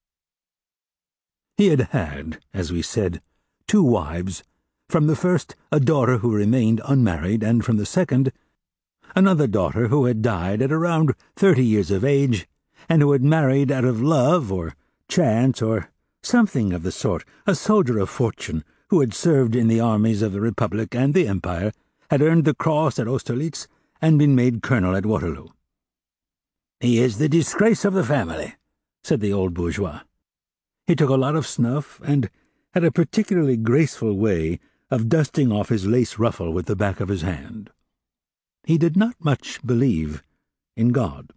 He had, as we said, 2 wives, from the first a daughter who remained unmarried, and from the second another daughter who had died at around 30 years of age, and who had married out of love or chance or something of the sort, a soldier of fortune who had served in the armies of the Republic and the Empire, had earned the cross at Austerlitz, and been made colonel at Waterloo. "He is the disgrace of the family," said the old bourgeois. He took a lot of snuff, and had a particularly graceful way of dusting off his lace ruffle with the back of his hand. He did not much believe in God.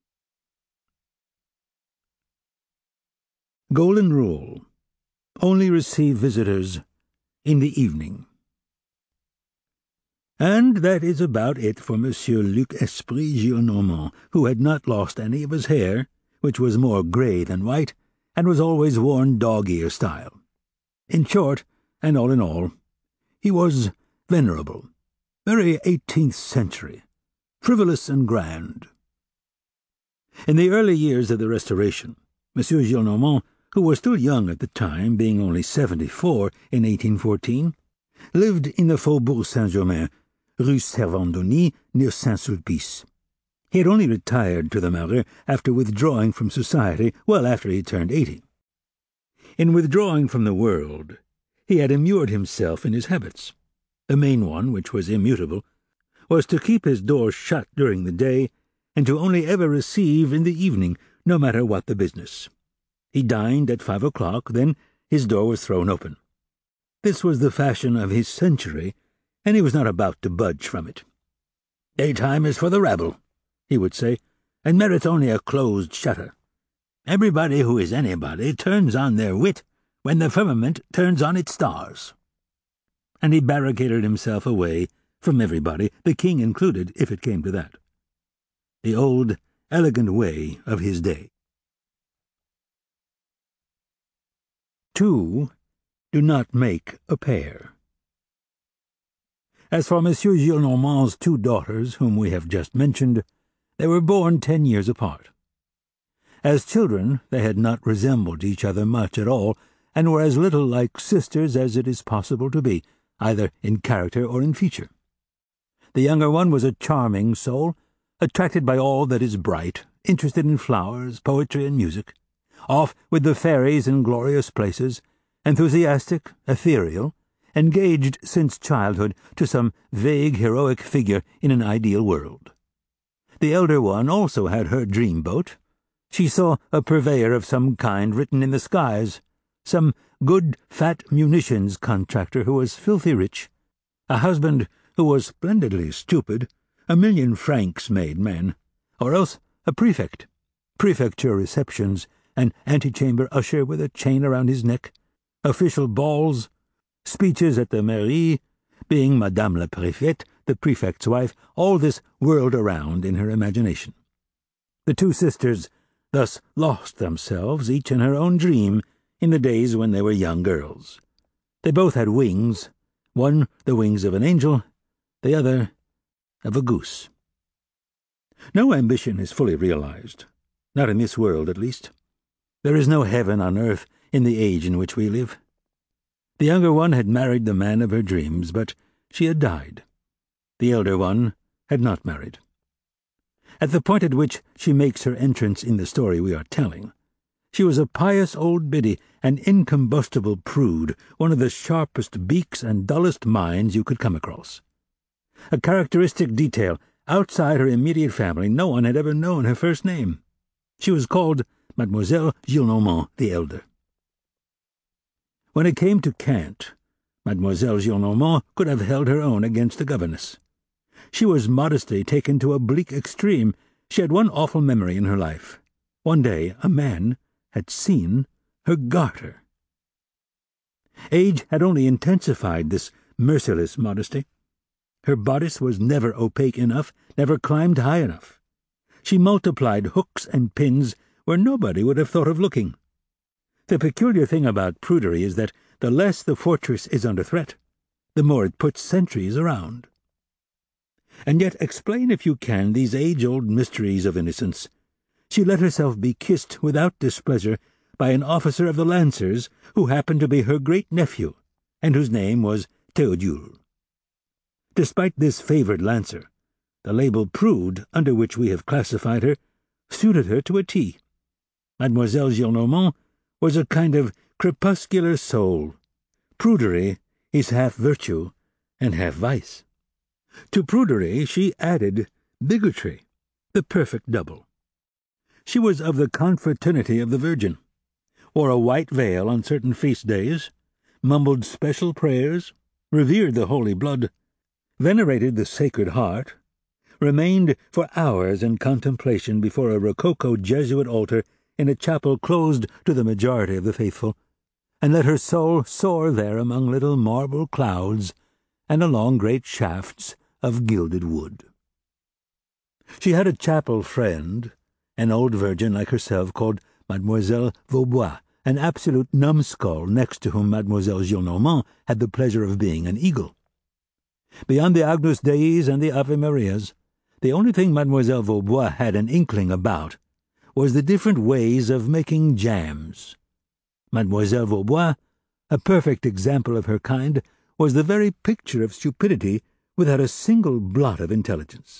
Golden rule: only receive visitors in the evening. And that is about it for Monsieur Luc Esprit Gillenormand, who had not lost any of his hair, which was more grey than white, and was always worn dog-ear style. In short, and all in all, he was venerable, very 18th century, frivolous and grand. In the early years of the Restoration, Monsieur Gillenormand, who was still young at the time, being only 74 in 1814, lived in the Faubourg Saint-Germain, Rue Servandoni, near Saint-Sulpice. He had only retired to the Marais after withdrawing from society well after he turned 80. In withdrawing from the world, he had immured himself in his habits. The main one, which was immutable, was to keep his door shut during the day, and to only ever receive in the evening, no matter what the business. He dined at 5 o'clock, then his door was thrown open. This was the fashion of his century, and he was not about to budge from it. "Daytime is for the rabble," he would say, "and merits only a closed shutter. Everybody who is anybody turns on their wit when the firmament turns on its stars." And he barricaded himself away from everybody, the king included, if it came to that. The old, elegant way of his day. 2 do not make a pair. As for Monsieur Gillenormand's 2 daughters, whom we have just mentioned, they were born 10 years apart. As children, they had not resembled each other much at all, and were as little like sisters as it is possible to be, either in character or in feature. The younger one was a charming soul, attracted by all that is bright, interested in flowers, poetry, and music, off with the fairies in glorious places, enthusiastic, ethereal, engaged since childhood to some vague heroic figure in an ideal world. The elder one also had her dream boat. She saw a purveyor of some kind written in the skies, some good fat munitions contractor who was filthy rich, a husband who was splendidly stupid, 1,000,000 francs made man, or else a prefect, prefecture receptions, an antechamber usher with a chain around his neck, official balls, speeches at the mairie, being Madame la Préfète, the prefect's wife, all this whirled around in her imagination. The 2 sisters thus lost themselves, each in her own dream, in the days when they were young girls. They both had wings, one the wings of an angel, the other of a goose. No ambition is fully realized, not in this world at least. There is no heaven on earth in the age in which we live. The younger one had married the man of her dreams, but she had died. The elder one had not married. At the point at which she makes her entrance in the story we are telling, she was a pious old biddy, an incombustible prude, one of the sharpest beaks and dullest minds you could come across. A characteristic detail, outside her immediate family, no one had ever known her first name. She was called Mademoiselle Gillenormand the elder. When it came to cant, Mademoiselle Gillenormand could have held her own against the governess. She was modesty taken to a bleak extreme. She had one awful memory in her life. One day a man had seen her garter. Age had only intensified this merciless modesty. Her bodice was never opaque enough, never climbed high enough. She multiplied hooks and pins where nobody would have thought of looking. The peculiar thing about prudery is that the less the fortress is under threat, the more it puts sentries around. And yet explain if you can these age-old mysteries of innocence. She let herself be kissed without displeasure by an officer of the Lancers who happened to be her great-nephew, and whose name was Théodule. Despite this favoured Lancer, the label prude, under which we have classified her, suited her to a T. Mademoiselle Gillenormand was a kind of crepuscular soul. Prudery is half virtue and half vice. To prudery she added bigotry, the perfect double. She was of the confraternity of the Virgin, wore a white veil on certain feast days, mumbled special prayers, revered the Holy Blood, venerated the Sacred Heart, remained for hours in contemplation before a Rococo Jesuit altar in a chapel closed to the majority of the faithful, and let her soul soar there among little marble clouds and along great shafts of gilded wood. She had a chapel friend, an old virgin like herself called Mademoiselle Vaubois, an absolute numbskull next to whom Mademoiselle Gillenormand had the pleasure of being an eagle. Beyond the Agnus Deis and the Ave Marias, the only thing Mademoiselle Vaubois had an inkling about was the different ways of making jams. Mademoiselle Vaubois, a perfect example of her kind, was the very picture of stupidity without a single blot of intelligence.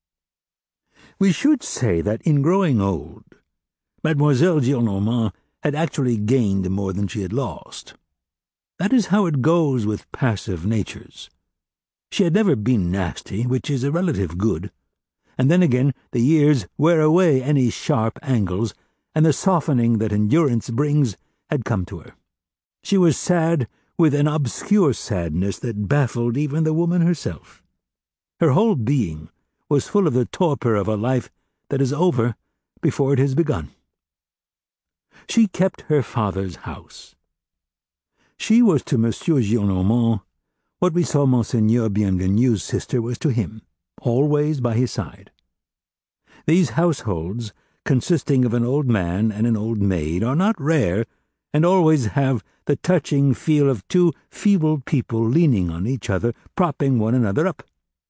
We should say that in growing old, Mademoiselle Gillenormand had actually gained more than she had lost. That is how it goes with passive natures. She had never been nasty, which is a relative good, and then again the years wear away any sharp angles, and the softening that endurance brings had come to her. She was sad with an obscure sadness that baffled even the woman herself. Her whole being was full of the torpor of a life that is over before it has begun. She kept her father's house. She was to Monsieur Gillenormand what we saw Monseigneur Bienvenu's sister was to him, always by his side. These households, consisting of an old man and an old maid, are not rare, and always have the touching feel of two feeble people leaning on each other, propping one another up.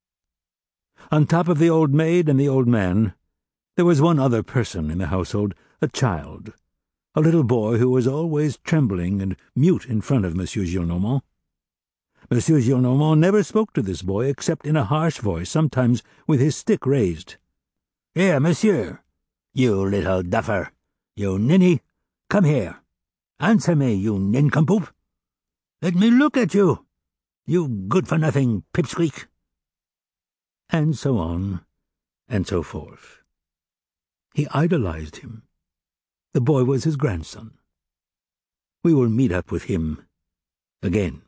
On top of the old maid and the old man, there was one other person in the household, a child, a little boy who was always trembling and mute in front of Monsieur Gillenormand. Monsieur Gillenormand never spoke to this boy except in a harsh voice, sometimes with his stick raised. "Here, monsieur, you little duffer, you ninny, come here. Answer me, you nincompoop. Let me look at you, you good-for-nothing pipsqueak." And so on, and so forth. He idolized him. The boy was his grandson. We will meet up with him again.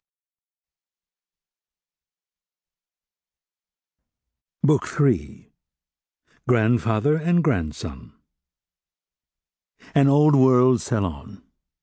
Book 3. Grandfather and Grandson. An old-world salon.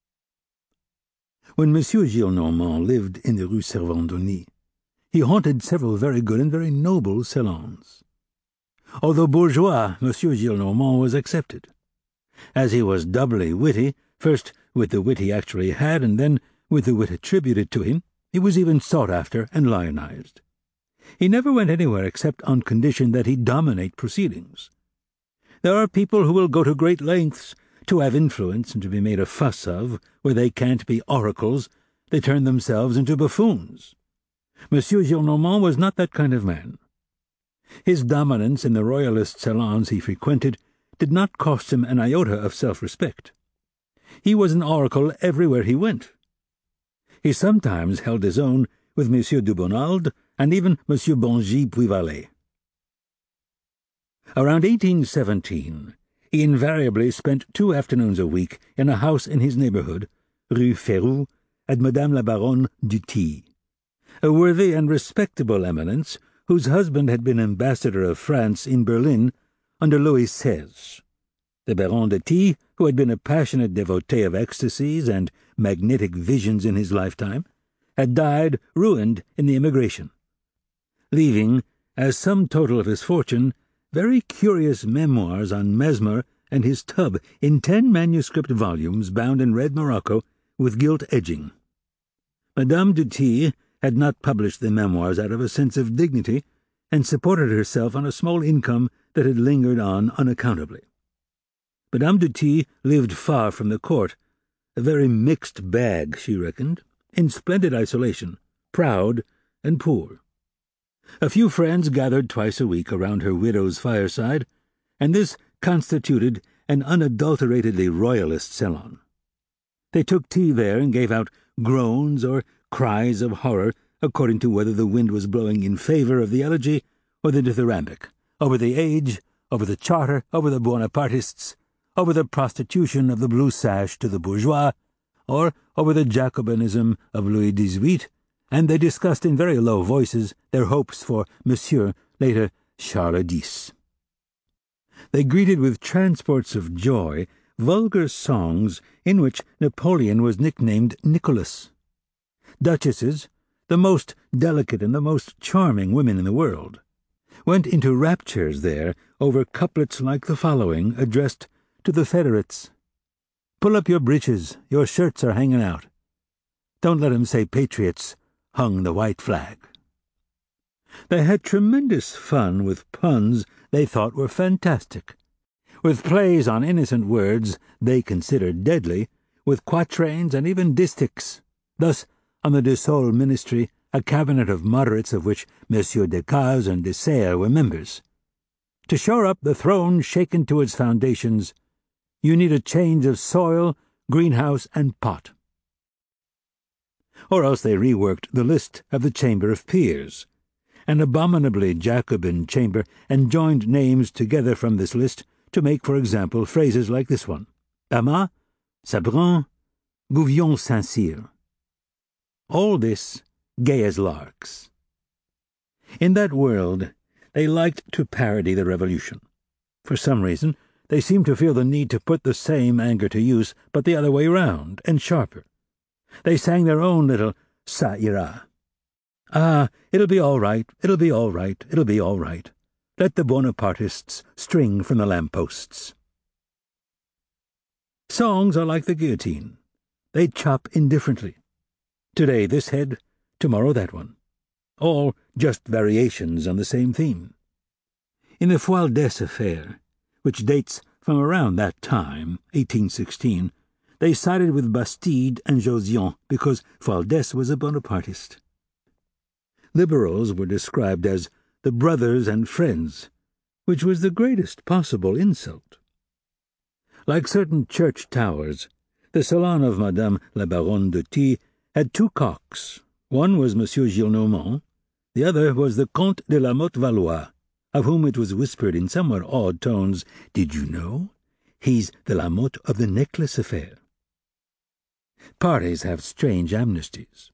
When Monsieur Gillenormand lived in the Rue Servandoni, he haunted several very good and very noble salons. Although bourgeois, Monsieur Gillenormand was accepted. As he was doubly witty, first with the wit he actually had, and then with the wit attributed to him, he was even sought after and lionized. He never went anywhere except on condition that he dominate proceedings. There are people who will go to great lengths to have influence and to be made a fuss of. Where they can't be oracles, they turn themselves into buffoons. Monsieur Gillenormand was not that kind of man. His dominance in the royalist salons he frequented did not cost him an iota of self-respect. He was an oracle everywhere he went. He sometimes held his own with Monsieur du Bonald and even Monsieur Bongy Puivalet. Around 1817, he invariably spent 2 afternoons a week in a house in his neighborhood, Rue Férou, at Madame la Baronne du Tilly, a worthy and respectable eminence whose husband had been ambassador of France in Berlin under Louis XVI. The Baron de Tilly, who had been a passionate devotee of ecstasies and magnetic visions in his lifetime, had died ruined in the emigration, leaving, as sum total of his fortune, very curious memoirs on Mesmer and his tub in 10 manuscript volumes bound in red morocco with gilt edging. Madame du Tilly had not published the memoirs out of a sense of dignity, and supported herself on a small income that had lingered on unaccountably. Madame du Tilly lived far from the court, a very mixed bag, she reckoned, in splendid isolation, proud and poor. A few friends gathered twice a week around her widow's fireside, and this constituted an unadulteratedly royalist salon. They took tea there and gave out groans or cries of horror according to whether the wind was blowing in favor of the elegy or the dithyrambic, over the age, over the charter, over the Bonapartists, over the prostitution of the blue sash to the bourgeois, or over the Jacobinism of Louis XVIII, and they discussed in very low voices their hopes for Monsieur, later Charles X. They greeted with transports of joy vulgar songs in which Napoleon was nicknamed Nicholas. Duchesses, the most delicate and the most charming women in the world, went into raptures there over couplets like the following, addressed to the Federates. "Pull up your breeches, your shirts are hanging out. Don't let 'em say patriots hung the white flag." They had tremendous fun with puns they thought were fantastic, with plays on innocent words they considered deadly, with quatrains and even distichs. Thus, on the de Saules ministry, a cabinet of moderates of which Messieurs Decazes and de Serres were members. To shore up the throne shaken to its foundations, you need a change of soil, greenhouse, and pot. Or else they reworked the list of the Chamber of Peers, an abominably Jacobin chamber, and joined names together from this list to make, for example, phrases like this one: Amas, Sabrin, Gouvion Saint-Cyr. All this gay as larks. In that world, they liked to parody the revolution. For some reason, they seemed to feel the need to put the same anger to use, but the other way round, and sharper. They sang their own little Ça ira. Ah, it'll be all right, it'll be all right, it'll be all right. Let the Bonapartists string from the lampposts. Songs are like the guillotine. They chop indifferently. Today this head, tomorrow that one. All just variations on the same theme. In the Fualdès affair, which dates from around that time, 1816, they sided with Bastide and Josiane because Fualdès was a Bonapartist. Liberals were described as the brothers and friends, which was the greatest possible insult. Like certain church towers, the salon of Madame la Baronne de T had two cocks. One was Monsieur Gillenormand, the other was the Comte de la Motte Valois, of whom it was whispered in somewhat awed tones, "Did you know? He's the La Motte of the necklace affair." Parties have strange amnesties.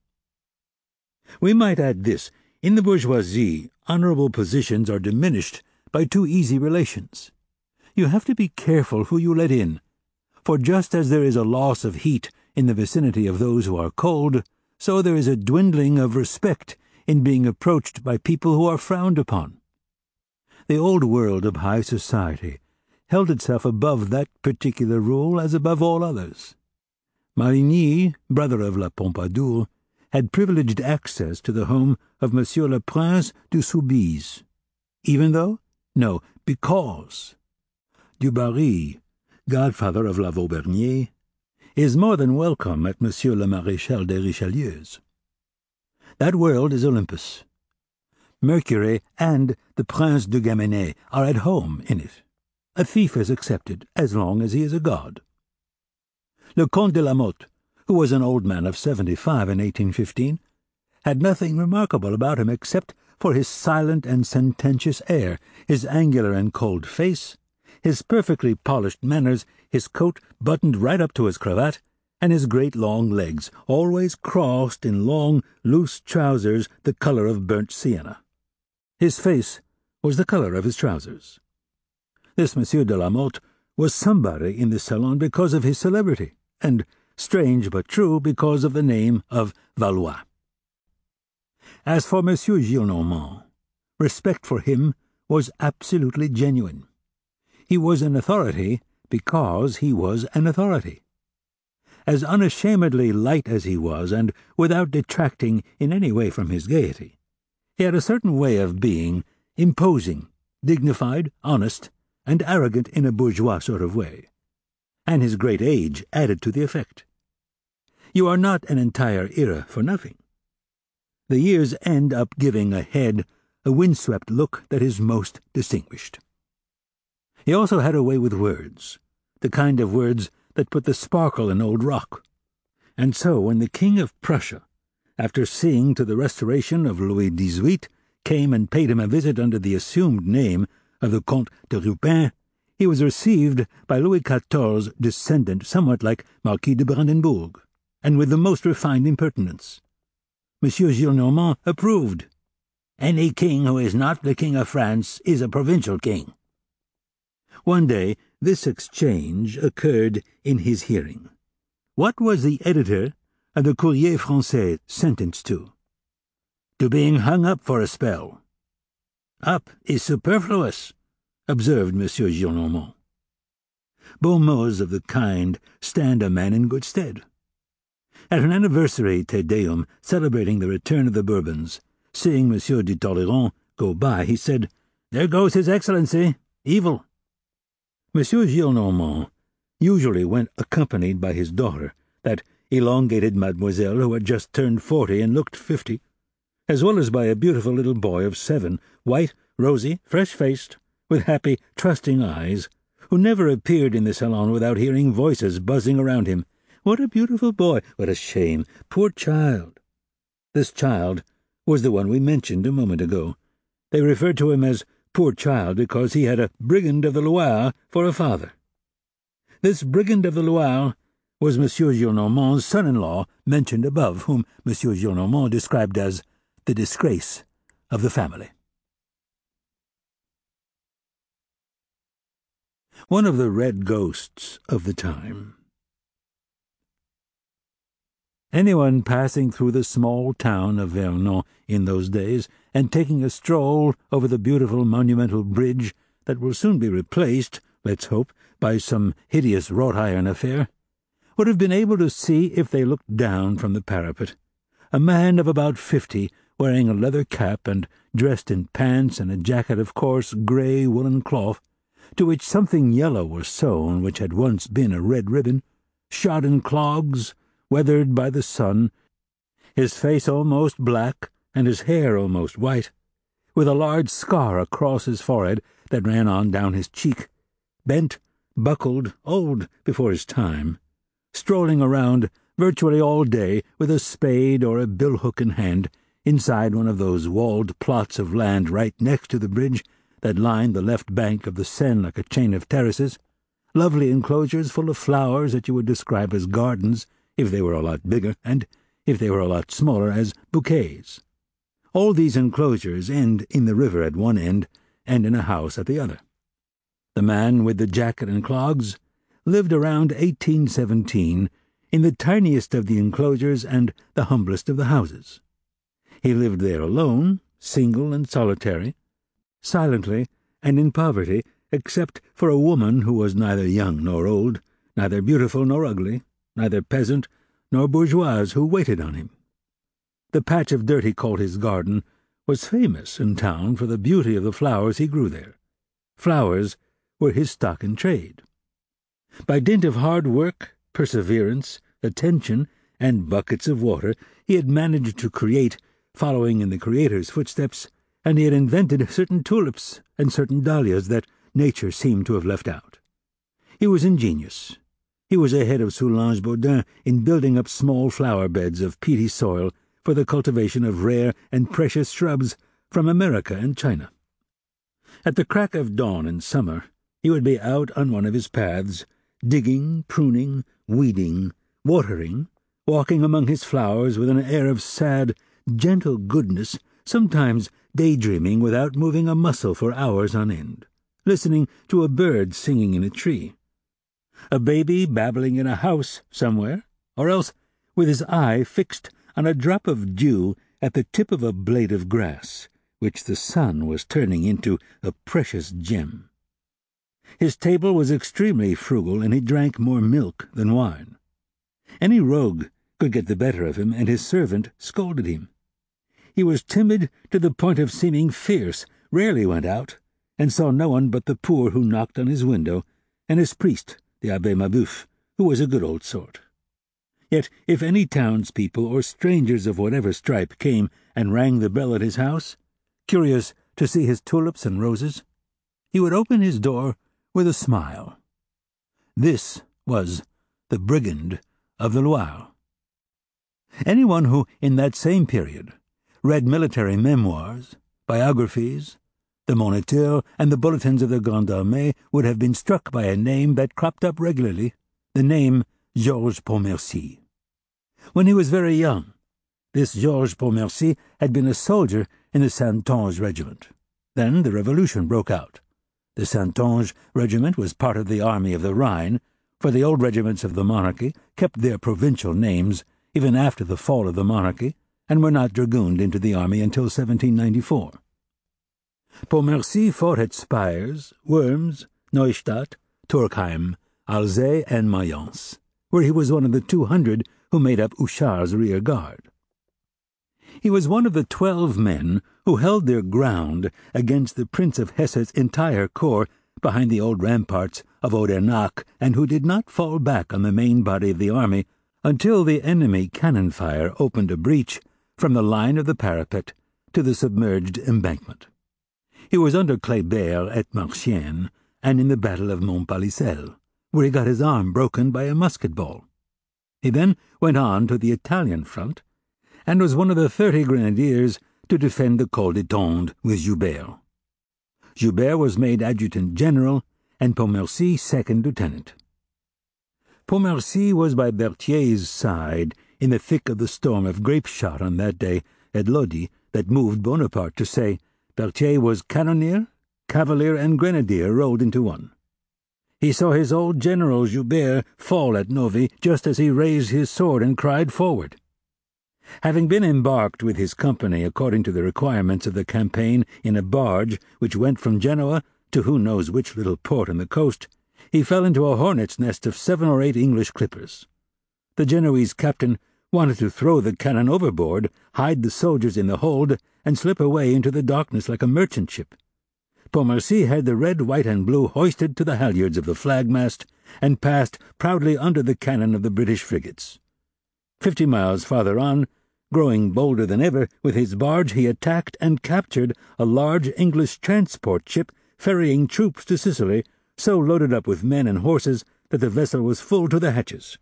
We might add this: in the bourgeoisie, honorable positions are diminished by too easy relations. You have to be careful who you let in, for just as there is a loss of heat in the vicinity of those who are cold, so there is a dwindling of respect in being approached by people who are frowned upon. The old world of high society held itself above that particular rule as above all others. Marigny, brother of La Pompadour, had privileged access to the home of Monsieur le Prince de Soubise, even though? No, because Du Barry, godfather of La Vaubernier, is more than welcome at Monsieur le Maréchal de Richelieu's. That world is Olympus. Mercury and the Prince de Gamay are at home in it. A thief is accepted as long as he is a god. Le Comte de la Motte, who was an old man of 75 in 1815, had nothing remarkable about him except for his silent and sententious air, his angular and cold face, his perfectly polished manners, his coat buttoned right up to his cravat, and his great long legs, always crossed in long, loose trousers the color of burnt sienna. His face was the color of his trousers. This Monsieur de la Motte was somebody in the salon because of his celebrity, and, strange but true, because of the name of Valois. As for Monsieur Gillenormand, respect for him was absolutely genuine. He was an authority because he was an authority. As unashamedly light as he was, and without detracting in any way from his gaiety, he had a certain way of being, imposing, dignified, honest, and arrogant in a bourgeois sort of way, and his great age added to the effect. You are not an entire era for nothing. The years end up giving a head a windswept look that is most distinguished. He also had a way with words, the kind of words that put the sparkle in old rock. And so when the King of Prussia, after seeing to the restoration of Louis XVIII, came and paid him a visit under the assumed name of the Comte de Rupin, he was received by Louis XIV's descendant somewhat like Marquis de Brandenburg, and with the most refined impertinence. Monsieur Gillenormand approved. "Any king who is not the King of France is a provincial king." One day this exchange occurred in his hearing. What was the editor of the Courrier Français sentenced to? To being hung up for a spell. "Up is superfluous," observed Monsieur Gillenormand. Bon mots of the kind stand a man in good stead. At an anniversary Te Deum celebrating the return of the Bourbons, seeing Monsieur de Talleyrand go by, he said, "There goes His Excellency, evil." Monsieur Gillenormand usually went accompanied by his daughter, that elongated mademoiselle who had just turned 40 and looked 50, as well as by a beautiful little boy of 7, white, rosy, fresh-faced, with happy, trusting eyes, who never appeared in the salon without hearing voices buzzing around him. "What a beautiful boy! What a shame! Poor child!" This child was the one we mentioned a moment ago. They referred to him as poor child because he had a brigand of the Loire for a father. This brigand of the Loire was Monsieur Gillenormand's son-in-law mentioned above, whom Monsieur Gillenormand described as the disgrace of the family. One of the red ghosts of the time. Anyone passing through the small town of Vernon in those days and taking a stroll over the beautiful monumental bridge that will soon be replaced, let's hope, by some hideous wrought-iron affair, would have been able to see, if they looked down from the parapet, a man of about 50 wearing a leather cap and dressed in pants and a jacket of coarse grey woolen cloth, to which something yellow was sewn which had once been a red ribbon, shod in clogs, weathered by the sun, his face almost black and his hair almost white, with a large scar across his forehead that ran on down his cheek, bent, buckled, old before his time, strolling around virtually all day with a spade or a billhook in hand, inside one of those walled plots of land right next to the bridge that lined the left bank of the Seine like a chain of terraces, lovely enclosures full of flowers that you would describe as gardens if they were a lot bigger, and, if they were a lot smaller, as bouquets. All these enclosures end in the river at one end and in a house at the other. The man with the jacket and clogs lived around 1817 in the tiniest of the enclosures and the humblest of the houses. He lived there alone, single and solitary, silently and in poverty, except for a woman who was neither young nor old, neither beautiful nor ugly, neither peasant nor bourgeoise, who waited on him. The patch of dirt he called his garden was famous in town for the beauty of the flowers he grew there. Flowers were his stock in trade. By dint of hard work, perseverance, attention, and buckets of water, he had managed to create, following in the Creator's footsteps, and he had invented certain tulips and certain dahlias that nature seemed to have left out. He was ingenious. He was ahead of Soulange Baudin in building up small flower beds of peaty soil for the cultivation of rare and precious shrubs from America and China. At the crack of dawn in summer, he would be out on one of his paths, digging, pruning, weeding, watering, walking among his flowers with an air of sad, gentle goodness, sometimes daydreaming without moving a muscle for hours on end, listening to a bird singing in a tree, a baby babbling in a house somewhere, or else with his eye fixed on a drop of dew at the tip of a blade of grass, which the sun was turning into a precious gem. His table was extremely frugal, and he drank more milk than wine. Any rogue could get the better of him, and his servant scolded him. He was timid to the point of seeming fierce, rarely went out, and saw no one but the poor who knocked on his window, and his priest, the Abbé Mabeuf, who was a good old sort. Yet if any townspeople or strangers of whatever stripe came and rang the bell at his house, curious to see his tulips and roses, he would open his door with a smile. This was the Brigand of the Loire. Anyone who, in that same period, read military memoirs, biographies, the Moniteur, and the bulletins of the Grande Armée would have been struck by a name that cropped up regularly, the name Georges Pontmercy. When he was very young, this Georges Pontmercy had been a soldier in the Saintonge regiment. Then the Revolution broke out. The Saintonge regiment was part of the Army of the Rhine, for the old regiments of the monarchy kept their provincial names even after the fall of the monarchy, and were not dragooned into the army until 1794. Pontmercy fought at Spires, Worms, Neustadt, Turckheim, Alzey, and Mayence, where he was one of the 200 who made up Houchard's rear guard. He was one of the 12 men who held their ground against the Prince of Hesse's entire corps behind the old ramparts of Odenach, and who did not fall back on the main body of the army until the enemy cannon fire opened a breach from the line of the parapet to the submerged embankment. He was under Kléber at Marchiennes and in the Battle of Montpalicel, where he got his arm broken by a musket ball. He then went on to the Italian front and was one of the 30 grenadiers to defend the Col de Tende with Joubert. Joubert was made adjutant-general and Pontmercy second lieutenant. Pontmercy was by Berthier's side in the thick of the storm of grape-shot on that day at Lodi that moved Bonaparte to say Berthier was cannoneer, cavalier, and grenadier rolled into one. He saw his old general Joubert fall at Novi just as he raised his sword and cried forward. Having been embarked with his company according to the requirements of the campaign in a barge which went from Genoa to who knows which little port on the coast, he fell into a hornet's nest of 7 or 8 English clippers. The Genoese captain wanted to throw the cannon overboard, hide the soldiers in the hold, and slip away into the darkness like a merchant ship. Pontmercy had the red, white, and blue hoisted to the halyards of the flagmast and passed proudly under the cannon of the British frigates. 50 miles farther on, growing bolder than ever, with his barge he attacked and captured a large English transport ship ferrying troops to Sicily, so loaded up with men and horses that the vessel was full to the hatches.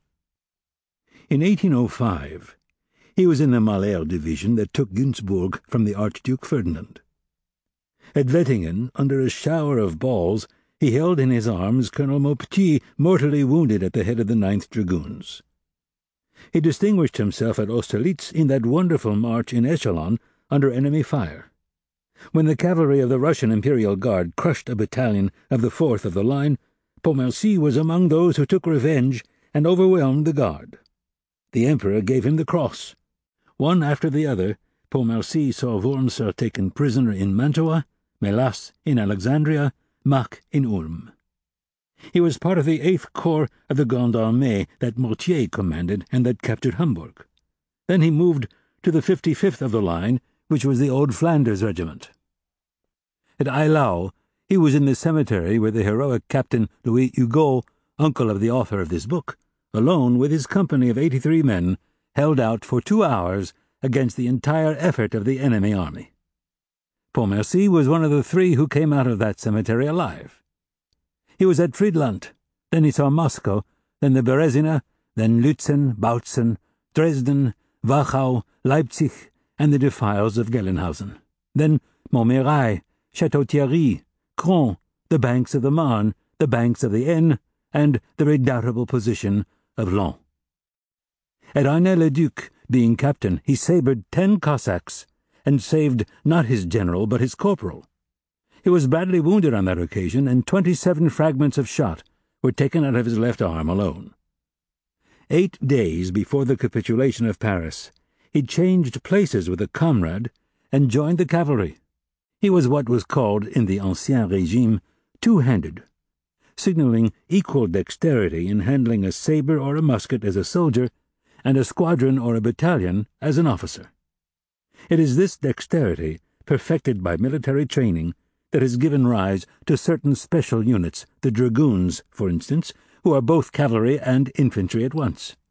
In 1805, he was in the Malher division that took Günzburg from the Archduke Ferdinand. At Wettingen, under a shower of balls, he held in his arms Colonel Maupetit, mortally wounded at the head of the 9th Dragoons. He distinguished himself at Austerlitz in that wonderful march in echelon under enemy fire. When the cavalry of the Russian Imperial Guard crushed a battalion of the 4th of the line, Pontmercy was among those who took revenge and overwhelmed the Guard. The Emperor gave him the cross. One after the other, Pontmercy saw Wurmser taken prisoner in Mantua, Melas in Alexandria, Mach in Ulm. He was part of the 8th Corps of the Grande Armée that Mortier commanded and that captured Hamburg. Then he moved to the 55th of the line, which was the old Flanders regiment. At Eylau, he was in the cemetery where the heroic Captain Louis Hugo, uncle of the author of this book, alone with his company of 83 men, held out for 2 hours against the entire effort of the enemy army. Pontmercy was one of the 3 who came out of that cemetery alive. He was at Friedland, then he saw Moscow, then the Berezina, then Lützen, Bautzen, Dresden, Wachau, Leipzig, and the defiles of Gelnhausen, then Montmirail, Château-Thierry, Cron, the banks of the Marne, the banks of the Aisne, and the redoubtable position of Laon. At Arnay-le-Duc, being captain, he sabred 10 Cossacks, and saved not his general but his corporal. He was badly wounded on that occasion, and 27 fragments of shot were taken out of his left arm alone. 8 days before the capitulation of Paris, he changed places with a comrade and joined the cavalry. He was what was called, in the Ancien Régime, two-handed, signaling equal dexterity in handling a sabre or a musket as a soldier and a squadron or a battalion as an officer. It is this dexterity, perfected by military training, that has given rise to certain special units, the dragoons, for instance, who are both cavalry and infantry at once.